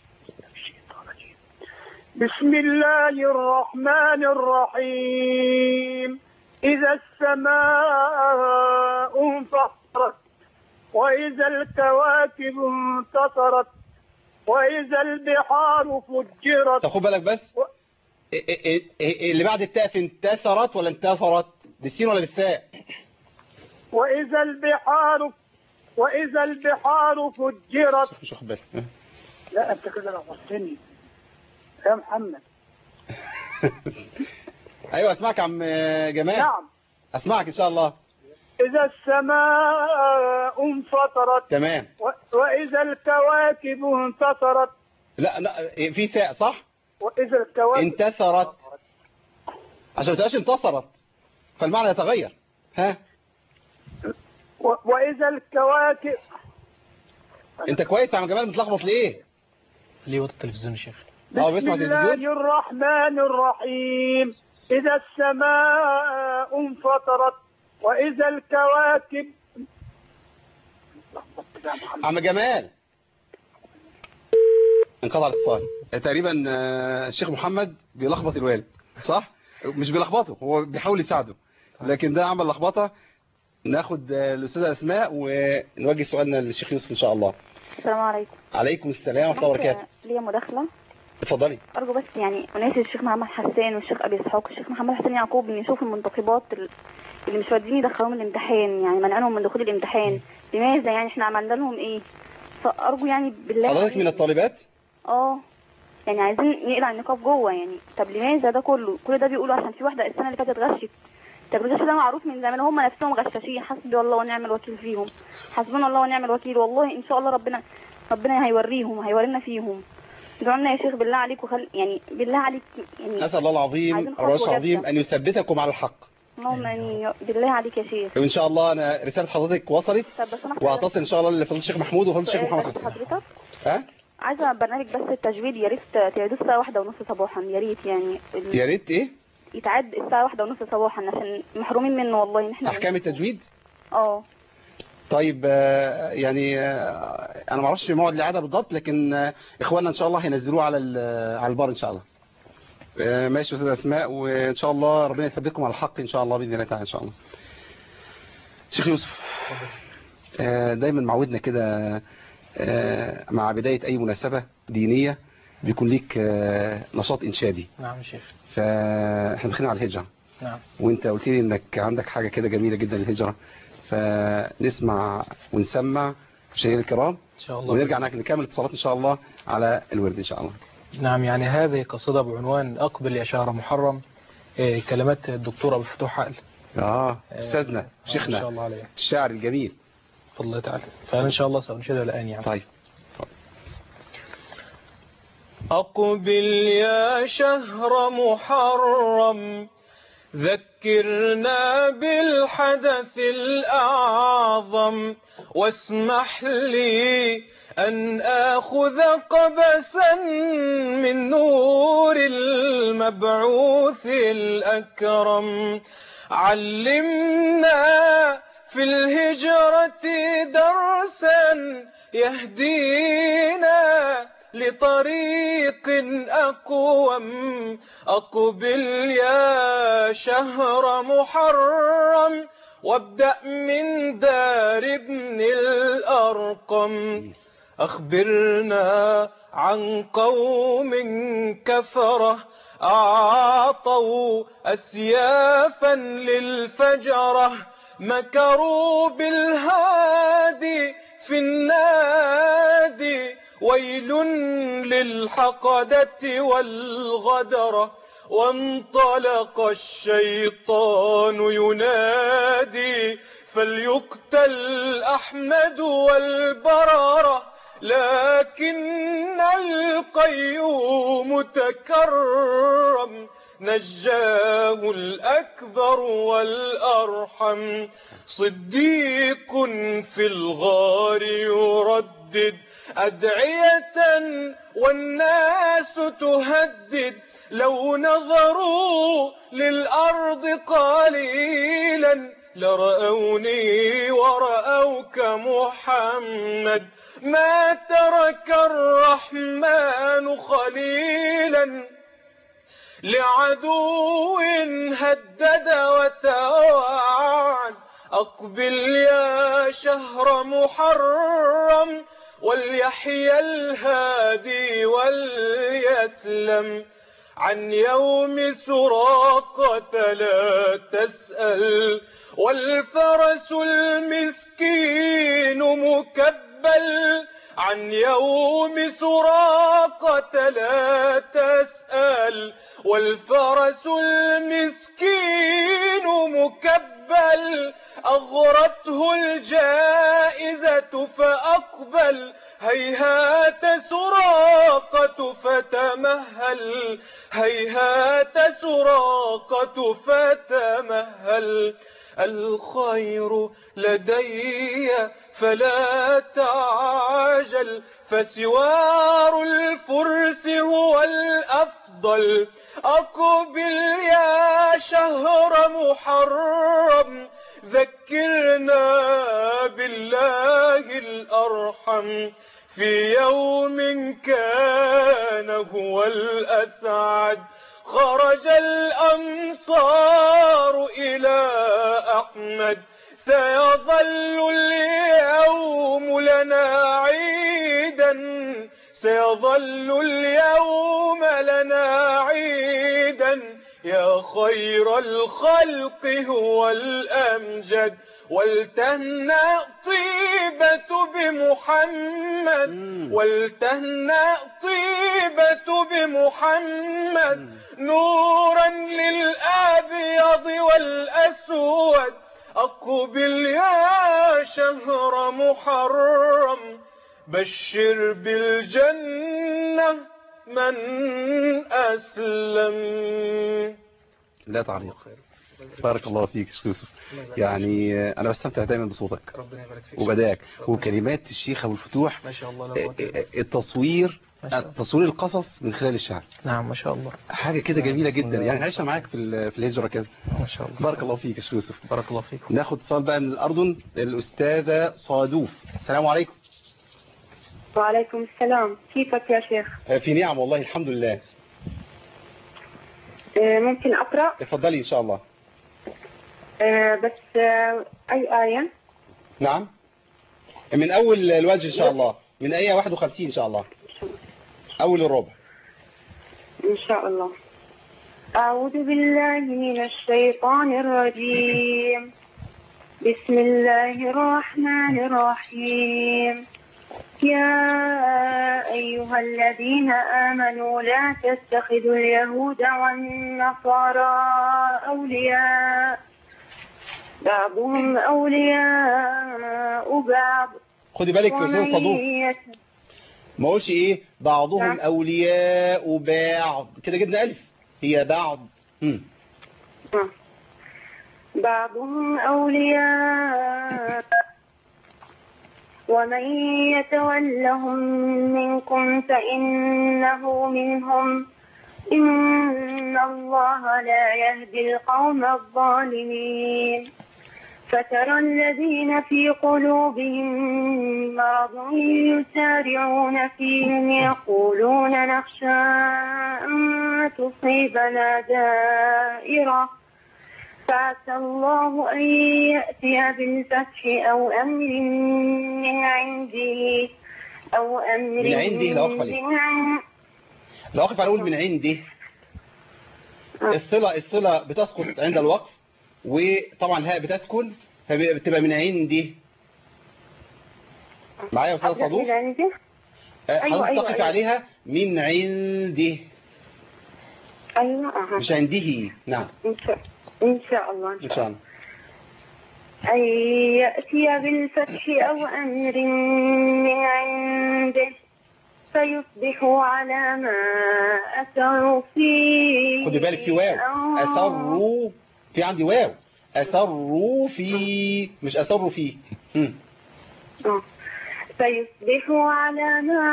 بسم الله الرحمن الرحيم. اذا السماء انفطرت واذا الكواكب انتصرت واذا البحار فجرت. خد بالك بس اللي بعد التاء في انتثرت ولا انتثرت؟ بالسين ولا بالثاء؟ واذا البحار فجرت. مش واخد بالك. لا انت كده لخبطتني يا محمد. ايوه اسمعك يا عم جمال. نعم اسمعك ان شاء الله. اذا السماء انفطرت. تمام. واذا الكواكب انتصرت. لا في ثاء صح؟ واذا الكواكب انتثرت عشان ما تبقاش انتصرت فالمعنى يتغير. ها واذا الكواكب. انت كويس يا عم جمال متلخبط ليه؟ ليه وطي التلفزيون يا شيخ؟ بسم الله الرحمن الرحيم. اذا السماء انفطرت واذا الكواكب. عم جمال انقطع الاتصال تقريبا. الشيخ محمد بيلخبط الوالد صح؟ مش بيلخبطه هو بيحاول يساعده لكن ده عمل لخبطه. ناخد الاستاذه اسماء ونوجه سؤالنا للشيخ يوسف ان شاء الله. السلام عليكم. عليكم السلام ورحمه الله وبركاته. ليا مداخله. اتفضلي. ارجو بس يعني اناشد الشيخ محمد حسان والشيخ ابي اسحاق والشيخ محمد حسين يعقوب ان يشوفوا المنتخبات اللي مش راضيين يدخلوهم الامتحان، يعني منعهم من دخول الامتحان. لماذا يعني احنا عملنا لهم ايه؟ فارجو يعني بالله. حضرتك من الطالبات؟ يعني عايزين نقلع النقاب جوه يعني. طب لماذا ده كل ده بيقولوا عشان في واحده السنه اللي فاتت غشت. طب الغش ده معروف من زمان، هم نفسهم غشاشين. حسبي الله ونعم الوكيل فيهم. حسبنا الله ونعم الوكيل. والله ان شاء الله ربنا هيورينا فيهم. ادعوا لنا يا شيخ بالله عليك يعني بالله عليك يعني أسأل الله العظيم عايزين خطوة الرئيس العظيم جادة. أن يثبتكم على الحق. اللهم امين بالله عليك يا شيخ. وإن شاء الله أنا رسالة حضرتك وصلت، طب بس انا وهتصل إن شاء الله لفضيلة الشيخ محمود وفضيلة الشيخ محمد حسين. حضرتك ها؟ عايزه برنامج بس التجويد يا ريت تعيدوه الساعه 1:30 صباحا يا ريت يعني يا ريت إيه؟ يتعاد الساعه 1:30 صباحا عشان محرومين منه والله ان احنا أحكام التجويد؟ طيب يعني أنا ما أعرفش موعد الإعادة بالضبط، لكن إخواننا إن شاء الله هينزلوه على البار إن شاء الله. ماشي يا أستاذ أسماء، وإن شاء الله ربنا يثبتكم على الحق إن شاء الله بإذن الله تعالى إن شاء الله. شيخ يوسف، دايما معودنا كده مع بداية أي مناسبة دينية بيكون ليك نشاط إنشادي. نعم يا شيخ. فإحنا داخلين على الهجرة. نعم. وإنت قلت لي إنك عندك حاجة كده جميلة جدا الهجرة، فنسمع ونسمع مشاهير الكرام إن شاء الله، ونرجع نكمل اتصالات إن شاء الله على الورد إن شاء الله. نعم. يعني هذه قصيدة بعنوان أقبل يا شهر محرم، كلمات الدكتور أبو فتوح عقل. أستاذنا شيخنا إن شاء الله عليه الشاعر الجميل بفضل الله تعالى، فأنا إن شاء الله سأنشدها الآن يعني. طيب. أقبل يا شهر محرم ذكرنا بالحدث الأعظم، واسمح لي أن آخذ قبسا من نور المبعوث الأكرم. علمنا في الهجرة درسا يهدينا لطريق أقوم. أقبل يا شهر محرم وابدأ من دار ابن الأرقم. أخبرنا عن قوم كفرة أعطوا أسيافا للفجرة، مكروا بالهادي في النادي، ويل للحقدة والغدرة. وانطلق الشيطان ينادي فليقتل أحمد والبررة، لكن القيوم تكرم نجاه الأكبر والأرحم. صديق في الغار يردد أدعية والناس تهدد، لو نظروا للأرض قليلا لرأوني ورأوك محمد. ما ترك الرحمن خليلا لعدو هدد وتوعد. أقبل يا شهر محرم وليحيى الهادي وليسلم. عن يوم سراقة لا تسأل، والفرس المسكين مكبل. عن يوم سراقة لا تسأل، والفرس المسكين مكبل. أغرته الجائزة فأقبل، هيهات سراقة فتمهل، هيهات سراقة فتمهل. الخير لدي فلا تعجل، فسوار الفرس هو الأفضل. أقبل يا شهر محرم ذكرنا بالله الأرحم. في يوم كان هو الأسعد خرج الأمصار إلى أحمد. سيظل اليوم لنا عيدا، سيظل اليوم لنا عيدا. يا خير الخلق هو الأمجد، ولتهنأ طيبة بمحمد، ولتهنأ طيبة بمحمد. نورا للأبيض والأسود. أقبل يا شهر محرم بشر بالجنة من أسلم. لا تعليق. بارك الله فيك يا شيخ يوسف. يعني أنا بستمتع دايما بصوتك وبداك وكلمات الشيخ أبو الفتوح. ما شاء الله لا قوة إلا بالله. التصوير القصص من خلال الشعر. نعم ما شاء الله. حاجة كده جميلة جدا. يعني عشنا معاك في الهجرة كده. ما شاء الله. بارك الله فيك يا شيخ يوسف. بارك الله فيك. ناخد اتصال بقى من الأردن، الأستاذة صادوف. السلام عليكم. وعليكم السلام، كيفك يا شيخ؟ في نعم والله الحمد لله. ممكن أقرأ؟ اتفضلي إن شاء الله. بس أي آية؟ نعم من أول الوجه إن شاء الله، من آية 51 إن شاء الله، أول الربع إن شاء الله. أعوذ بالله من الشيطان الرجيم. بسم الله الرحمن الرحيم. يا أيها الذين آمنوا لا تتخذوا اليهود والنصارى أولياء بعضهم أولياء بعض. خدي بالك يا أستاذ صدوق، ما قولش إيه بعضهم أولياء بعض كده، جبنا ألف، هي بعض. بعضهم أولياء ومن يتولهم منكم فإنه منهم إن الله لا يهدي القوم الظالمين. فترى الذين في قلوبهم مرض يسارعون فيهم يقولون نخشى أن تصيبنا دائرة فعسى الله أن يأتي بالفتح أو أمر من عنده من عنده. لو أقف على أقول من عنده. الصلة بتسقط عند الوقف، وطبعا الهاء بتسكن فبتبقى من عندي. معايا يا أستاذ صدوق؟ حضرتك تقف عليها من عندي. أيوة مش عنده. نعم إن شاء الله. إن شاء الله. أن يأتي بالفتح أو أمر من عنده فيصبحوا على ما أسروا فيه. خدي بالك في واو، أسروا، في عندي واو، أسروا في، مش أسروا فيه. فيصبحوا على ما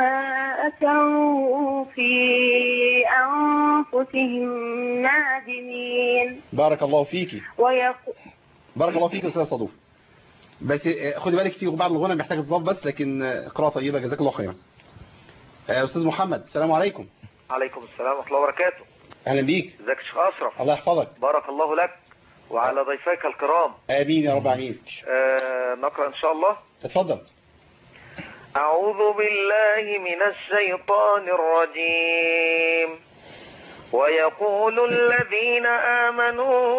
أسروا في أنفسهم نادمين. بارك الله فيكي. بارك الله فيك يا أستاذ صدوق. بس خدي بالك في بعض الغنى محتاج تضاف بس، لكن قراءة طيبة جزاك الله خيرا. أستاذ محمد السلام عليكم. عليكم السلام ورحمة الله وبركاته. أهلا بيك. ازيك يا شيخ أشرف؟ الله يحفظك. بارك الله لك وعلى ضيفيك الكرام. آمين يا رب العالمين. نقرأ إن شاء الله. اتفضل. أعوذ بالله من الشيطان الرجيم. ويقول الذين آمنوا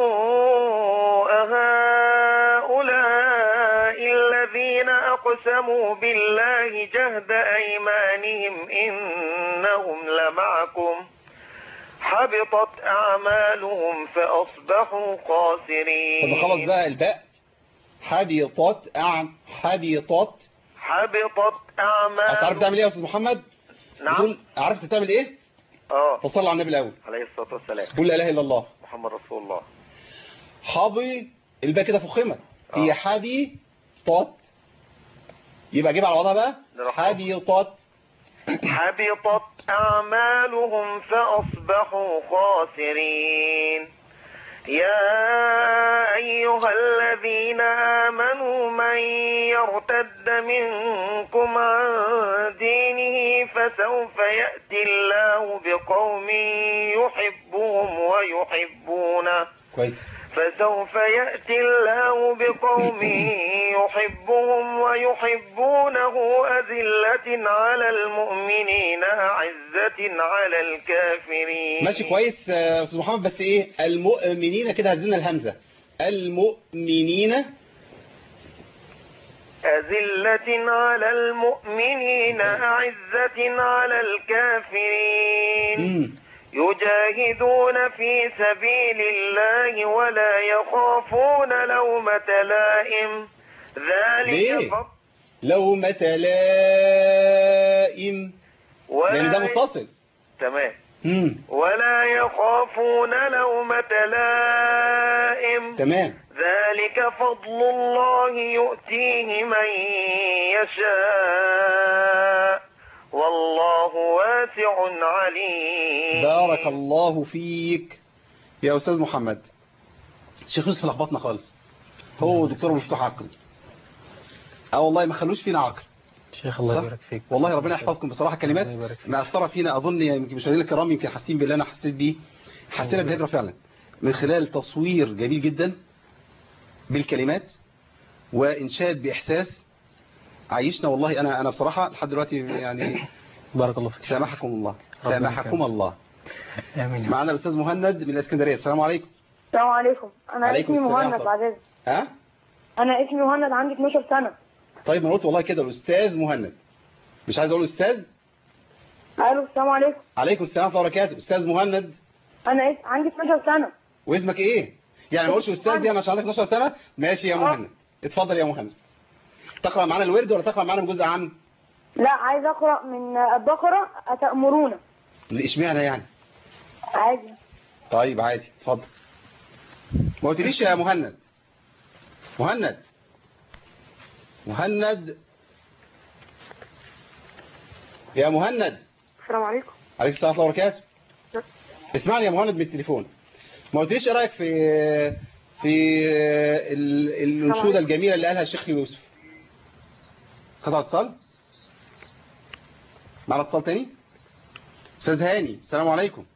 أهؤلاء الذين أقسموا بالله جهد أيمانهم إنهم لمعكم حبطت أعمالهم فأصبحوا خاسرين. طب خلص بقى الباء. حبطت أعمالهم. تعرف تعمل إيه يا أستاذ محمد؟ نعم. عرفت تعمل إيه؟ تصلي على النبي الأول عليه الصلاة والسلام. قل لا إله إلا الله محمد رسول الله. حبي الباء كده فخمت، هي حبي طط، يبقى جيب على وضعها بقى حبطت أعمالهم فأصبحوا خاسرين. يا أيها الذين آمنوا من يرتد منكم عن دينه فسوف يأتي الله بقوم يحبهم ويحبونه. فسوف يأتي الله بقوم يحبهم ويحبونه أذلة على المؤمنين أعزة على الكافرين. ماشي كويس يا أستاذ محمد، بس إيه المؤمنين كده هزلنا الهمزة. المؤمنين أذلة على المؤمنين أعزة على الكافرين. يجاهدون في سبيل الله ولا يخافون لومة لائم. ذلك لومة لائم لأن ده متصل. تمام. ولا يخافون لومة لائم. تمام. ذلك فضل الله يؤتيه من يشاء والله واسع عليم. بارك الله فيك يا أستاذ محمد. الشيخ يوسف لخبطنا خالص، هو دكتور مفتوح عقل. والله ما خلوش فينا عقل. شيخ الله يبارك فيك. والله ربنا يحفظكم. بصراحة كلمات مأثرة فينا، أظن يمكن مشاهدينا الكرام يمكن حاسين باللي أنا حسيت بيه، حسينا بالهجرة فعلا من خلال تصوير جميل جدا بالكلمات وإنشاد بإحساس عايشنا. والله أنا بصراحة لحد دلوقتي يعني بارك الله فيك. سامحكم الله، سامحكم الله. آمين. معنا الأستاذ مهند من الإسكندرية. السلام عليكم. السلام عليكم. أنا اسمي مهند بعزيز. ها؟ أنا اسمي مهند، عندي 12 سنة. طيب أنا قلت والله كده الأستاذ مهند، مش عايز أقول أستاذ. ألو السلام عليكم. عليكم السلام ورحمة الله وبركاته. أستاذ مهند. أنا عندي 12 سنة. واسمك إيه؟ يعني ما أقولش أستاذ دي أنا عشان عندك 12 سنة؟ ماشي يا مهند. اتفضل يا مهند. تقرأ معانا الورد ولا تقرأ معانا من جزء عام؟ لا، عايز أقرأ من البقرة أتأمرون. اشمعنى يعني؟ عادي. طيب عادي، اتفضل. ما قلتليش يا مهند. مهند يا مهند. السلام عليكم. عليكم السلام ورحمة الله وبركاته. اسمعني يا مهند من التليفون. ما قلتليش ايه رايك في الانشوده الجميله اللي قالها الشيخ يوسف؟ قطع اتصال. معنا اتصال تاني. استاذ هاني السلام عليكم.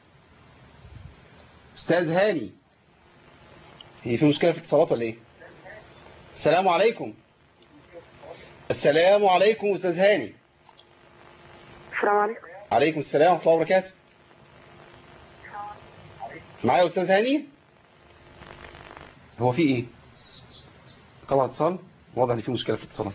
استاذ هاني، هي في مشكله في الاتصالات ولا ايه؟ السلام عليكم. السلام عليكم استاذ هاني. السلام عليكم. عليكم السلام ورحمه الله وبركاته. معايا استاذ هاني؟ هو في ايه؟ قطع اتصال؟ واضح ان في مشكله في الاتصالات.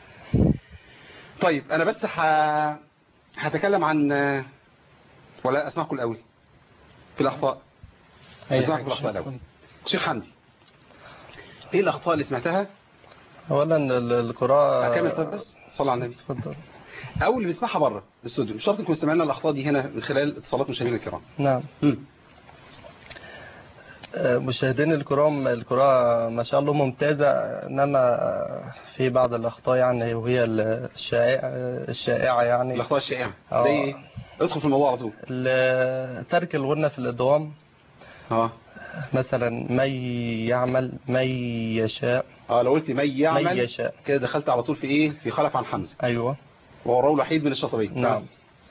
طيب انا بس هتكلم عن ولا اسمعكم الاول في الاخطاء. اسمعكم في الاخطاء الاول. شيخ حمدي، ايه الاخطاء اللي سمعتها؟ اولا القراءه. اكمل طيب بس صلى على النبي. اتفضل. او اللي بيسمعها بره الاستوديو، مش شرط نكون سمعنا الاخطاء دي هنا من خلال اتصالات مشاهدينا الكرام. نعم. مشاهدين الكرام، القراءة ما شاء الله ممتازة، انما في بعض الاخطاء يعني وهي الشائعة يعني. الاخطاء الشائعة زي ايه؟ ادخل في الموضوع على طول. ترك الغنة في الادغام. مثلا من يعمل من يشاء. لو قلت من يعمل من يشاء كده دخلت على طول في ايه؟ في خلف عن حمزة. ايوه. وراء وحيد من الشاطبية. نعم.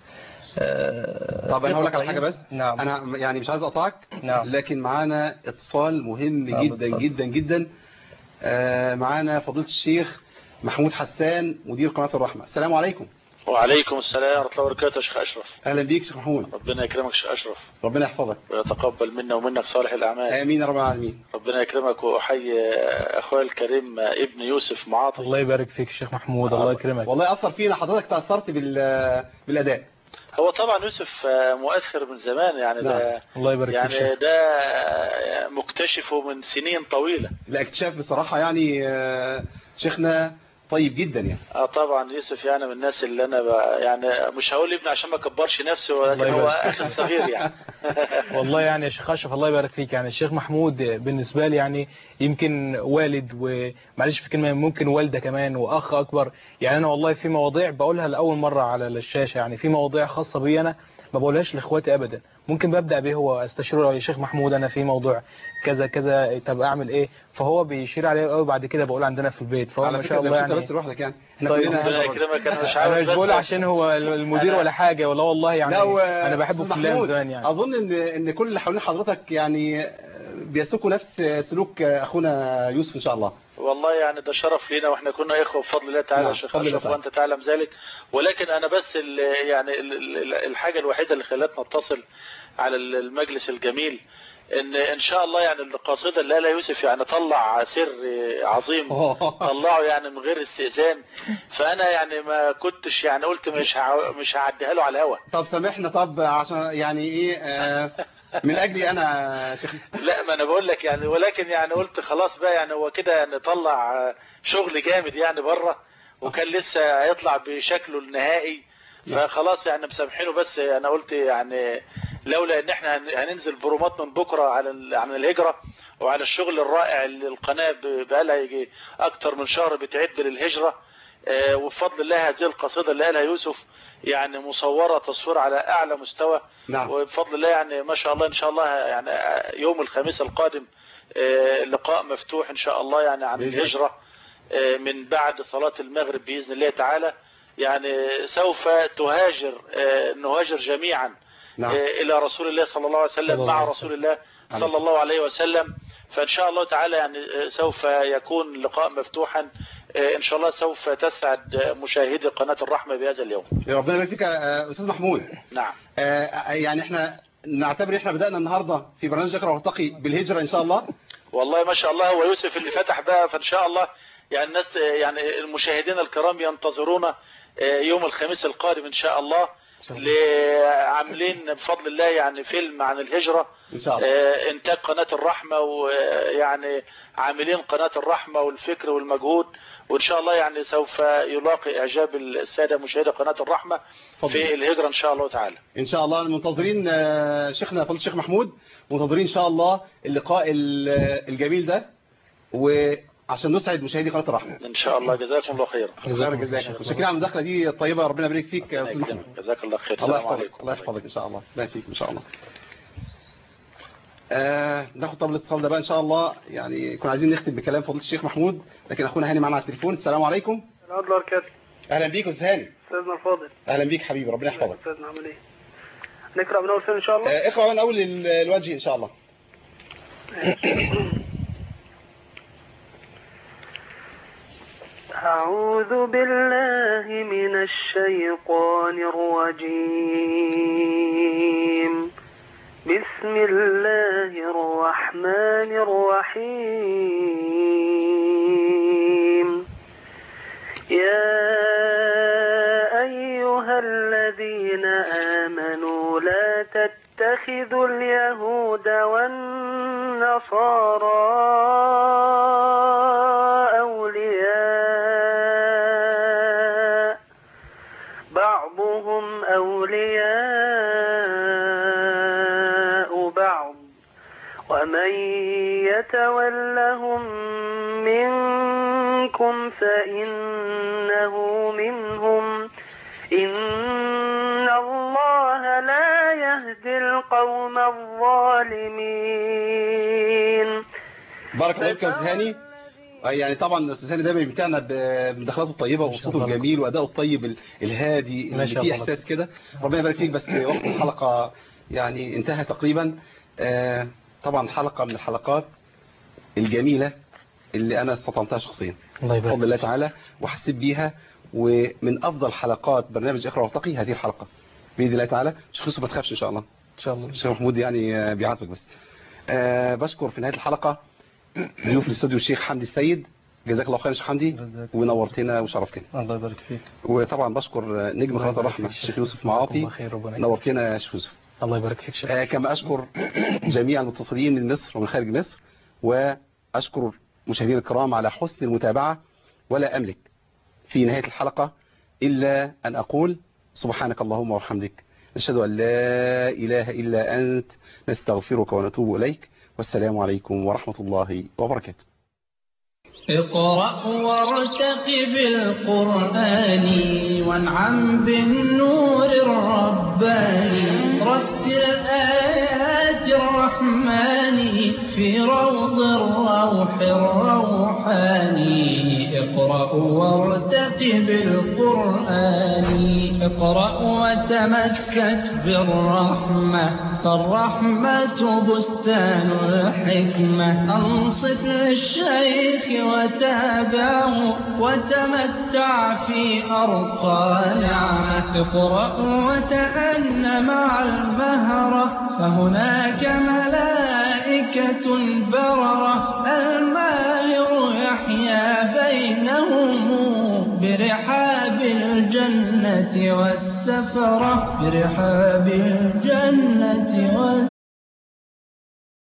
طب انا هقول لك على حاجه بس. نعم. انا يعني مش عايز اقطعك. نعم. لكن معانا اتصال مهم جدا جدا جدا. معانا فضيله الشيخ محمود حسان مدير قناه الرحمه. السلام عليكم. وعليكم السلام ورحمه الله وبركاته. شيخ اشرف، اهلا بيك شيخ محمود. ربنا يكرمك شيخ اشرف. ربنا يحفظك ويتقبل منا ومنك صالح الاعمال. امين يا رب العالمين. ربنا يكرمك. واحيي اخويا الكريم ابن يوسف معاطي. الله يبارك فيك شيخ محمود. الله يكرمك. والله اثر فينا، حضرتك تاثرت بالاداء. هو طبعا يوسف مؤثر من زمان يعني. نعم. ده الله يبارك فيك. يعني ده مكتشفه من سنين طويله. لا اكتشاف بصراحه يعني. شيخنا طيب جدا يعني. طبعا يوسف يعني من الناس اللي انا يعني مش هقول ابني عشان ما اكبرش نفسي، ولكن هو اخي الصغير يعني. والله يعني يا شيخ اشرف الله يبارك فيك. يعني الشيخ محمود بالنسبه لي يعني يمكن والد، ومعلش في كلمه ممكن والده كمان، واخ اكبر. يعني انا والله في مواضيع بقولها لاول مره على الشاشه، يعني في مواضيع خاصه بي انا ما بقولهاش لاخواتي ابدا. ممكن ببدا به هو استشيره يا شيخ محمود انا في موضوع كذا كذا، طب اعمل ايه؟ فهو بيشير عليه قوي. بعد كده بقول عندنا في البيت. فهو ما شاء الله يعني. بس لوحدك يعني. طيب انا مش بقول عشان هو المدير ولا حاجه، ولا والله يعني انا بحبه في الله من زمان يعني. اظن ان كل اللي حوالين حضرتك يعني بيسلكوا نفس سلوك اخونا يوسف ان شاء الله. والله يعني ده شرف لينا، واحنا كنا اخوه بفضل الله تعالى يا شيخ اشرف، وانت تعلم ذلك. ولكن انا بس يعني الحاجه الوحيده اللي خلتنا نتصل على المجلس الجميل ان شاء الله يعني القصيده اللي قالها يوسف يعني طلع سر عظيم طلعه يعني من غير استئذان. فانا يعني ما كنتش يعني قلت مش هعديها له على الهوا. طب سامحنا، طب عشان يعني ايه من اجلي انا شيخ. لا ما انا بقول لك يعني، ولكن يعني قلت خلاص بقى يعني هو كده يعني طلع شغل جامد يعني بره، وكان لسه هيطلع بشكله النهائي فخلاص يعني مسامحينه. بس انا قلت يعني لولا ان احنا هننزل برومات من بكره عن الهجره وعلى الشغل الرائع اللي القناه بقالها يجي اكتر من شهر بتعد للهجره، وبفضل الله هذه القصيده اللي قالها يوسف يعني مصوره تصوير على اعلى مستوى. نعم. وبفضل الله يعني ما شاء الله ان شاء الله يعني يوم الخميس القادم لقاء مفتوح ان شاء الله يعني عن الهجره من بعد صلاه المغرب باذن الله تعالى. يعني سوف نهاجر جميعا الى رسول الله صلى الله عليه وسلم مع رسول الله صلى الله عليه وسلم. فان شاء الله تعالى يعني سوف يكون لقاء مفتوحا ان شاء الله. سوف تسعد مشاهدي قناه الرحمه بهذا اليوم. يا ربنا يبارك فيك يا استاذ محمود. نعم. يعني احنا نعتبر احنا بدانا النهارده في برنامج اقرا وارتقي بالهجره ان شاء الله. والله ما شاء الله هو يوسف اللي فتح بقى، فان شاء الله يعني الناس يعني المشاهدين الكرام ينتظرونا يوم الخميس القادم ان شاء الله. عاملين بفضل الله يعني فيلم عن الهجرة إن شاء الله. انتاج قناة الرحمة، ويعني عاملين قناة الرحمة والفكر والمجهود، وان شاء الله يعني سوف يلاقي اعجاب السادة مشاهدي قناة الرحمة في الهجرة ان شاء الله تعالى. ان شاء الله منتظرين شيخنا فضيلة الشيخ محمود، منتظرين ان شاء الله اللقاء الجميل ده، وعشان نسعد مشاهدي قناة الرحمة ان شاء الله. جزاكم الله خير. جزاك. متشكرين على المداخلة دي الطيبة، ربنا يبارك فيك يا استاذ محمود. جزاك الله خير. السلام عليكم. الله يحفظك ان شاء الله. الله يفيك ان شاء الله. ناخد طب الاتصال ده بقى ان شاء الله. يعني كنا عايزين نختم بكلام فضيلة الشيخ محمود، لكن اخونا هاني معنا على التليفون. السلام عليكم. ورحمة الله وبركاته. اهلا بيك استاذ هاني. استاذنا الفاضل. اهلا بيك حبيبي، ربنا يحفظك. استاذنا عامل ايه؟ نقرا من اول فين ان شاء الله؟ اقرا من اول الوجه ان شاء الله. أعوذ بالله من الشيطان الرجيم. بسم الله الرحمن الرحيم. يا أيها الذين آمنوا لا تتخذوا اليهود والنصارى أولياء، بعضهم أولياء بعض، ومن يتولهم منكم فإنه منهم، إن الله لا يهدي القوم الظالمين. بارك الله فيك يا استاذ هاني. يعني طبعا الاستاذ هاني دايما بيمتعنا بمداخلاته الطيبه وصوته الجميل وادائه الطيب الهادي اللي فيه احساس كده. ربنا يبارك فيك. بس وقت الحلقه يعني انتهى تقريبا. طبعا حلقه من الحلقات الجميله اللي انا استطعمتها شخصيا بفضل الله تعالى وحسيت بيها، ومن افضل حلقات برنامج اقرا وارتقي هذه الحلقه باذن الله تعالى. شيخ يوسف ما تخافش ان شاء الله. ان شاء الله. الشيخ محمود يعني بيعاتبك بس. بشكر في نهايه الحلقه ضيوف الاستوديو الشيخ حمدي السيد، جزاك الله خير يا شيخ حمدي، ونورتنا وشرفتنا. الله يبارك فيك. وطبعا بشكر نجم قناه الرحمه الشيخ يوسف معاطي، نورتنا يا شيخ يوسف. الله يبارك فيك شيخ. كما اشكر جميع المتصلين من مصر ومن خارج مصر، واشكر مشاهدينا الكرام على حسن المتابعه. ولا املك في نهايه الحلقه الا ان اقول سبحانك اللهم وبحمدك، نشهد ان لا اله الا انت، نستغفرك ونتوب اليك، والسلام عليكم ورحمه الله وبركاته. اقرأ وارتقب بالقرآن وانعم بالنور الرباني، رتل آيات الرحمن في روض الروح الروحاني. اقرأ وارتقب بالقرآن، اقرأ وتمسك بالرحمة، فالرحمة بستان الحكمة. أنصت للشيخ وتابعه وتمتع في أرقى نعمة. اقرأ وتأن مع المهرة، فهناك ملائكة بررة. الماهر يحيا بينهم برحاب الجنة والسفرة، برحاب الجنة والسفرة.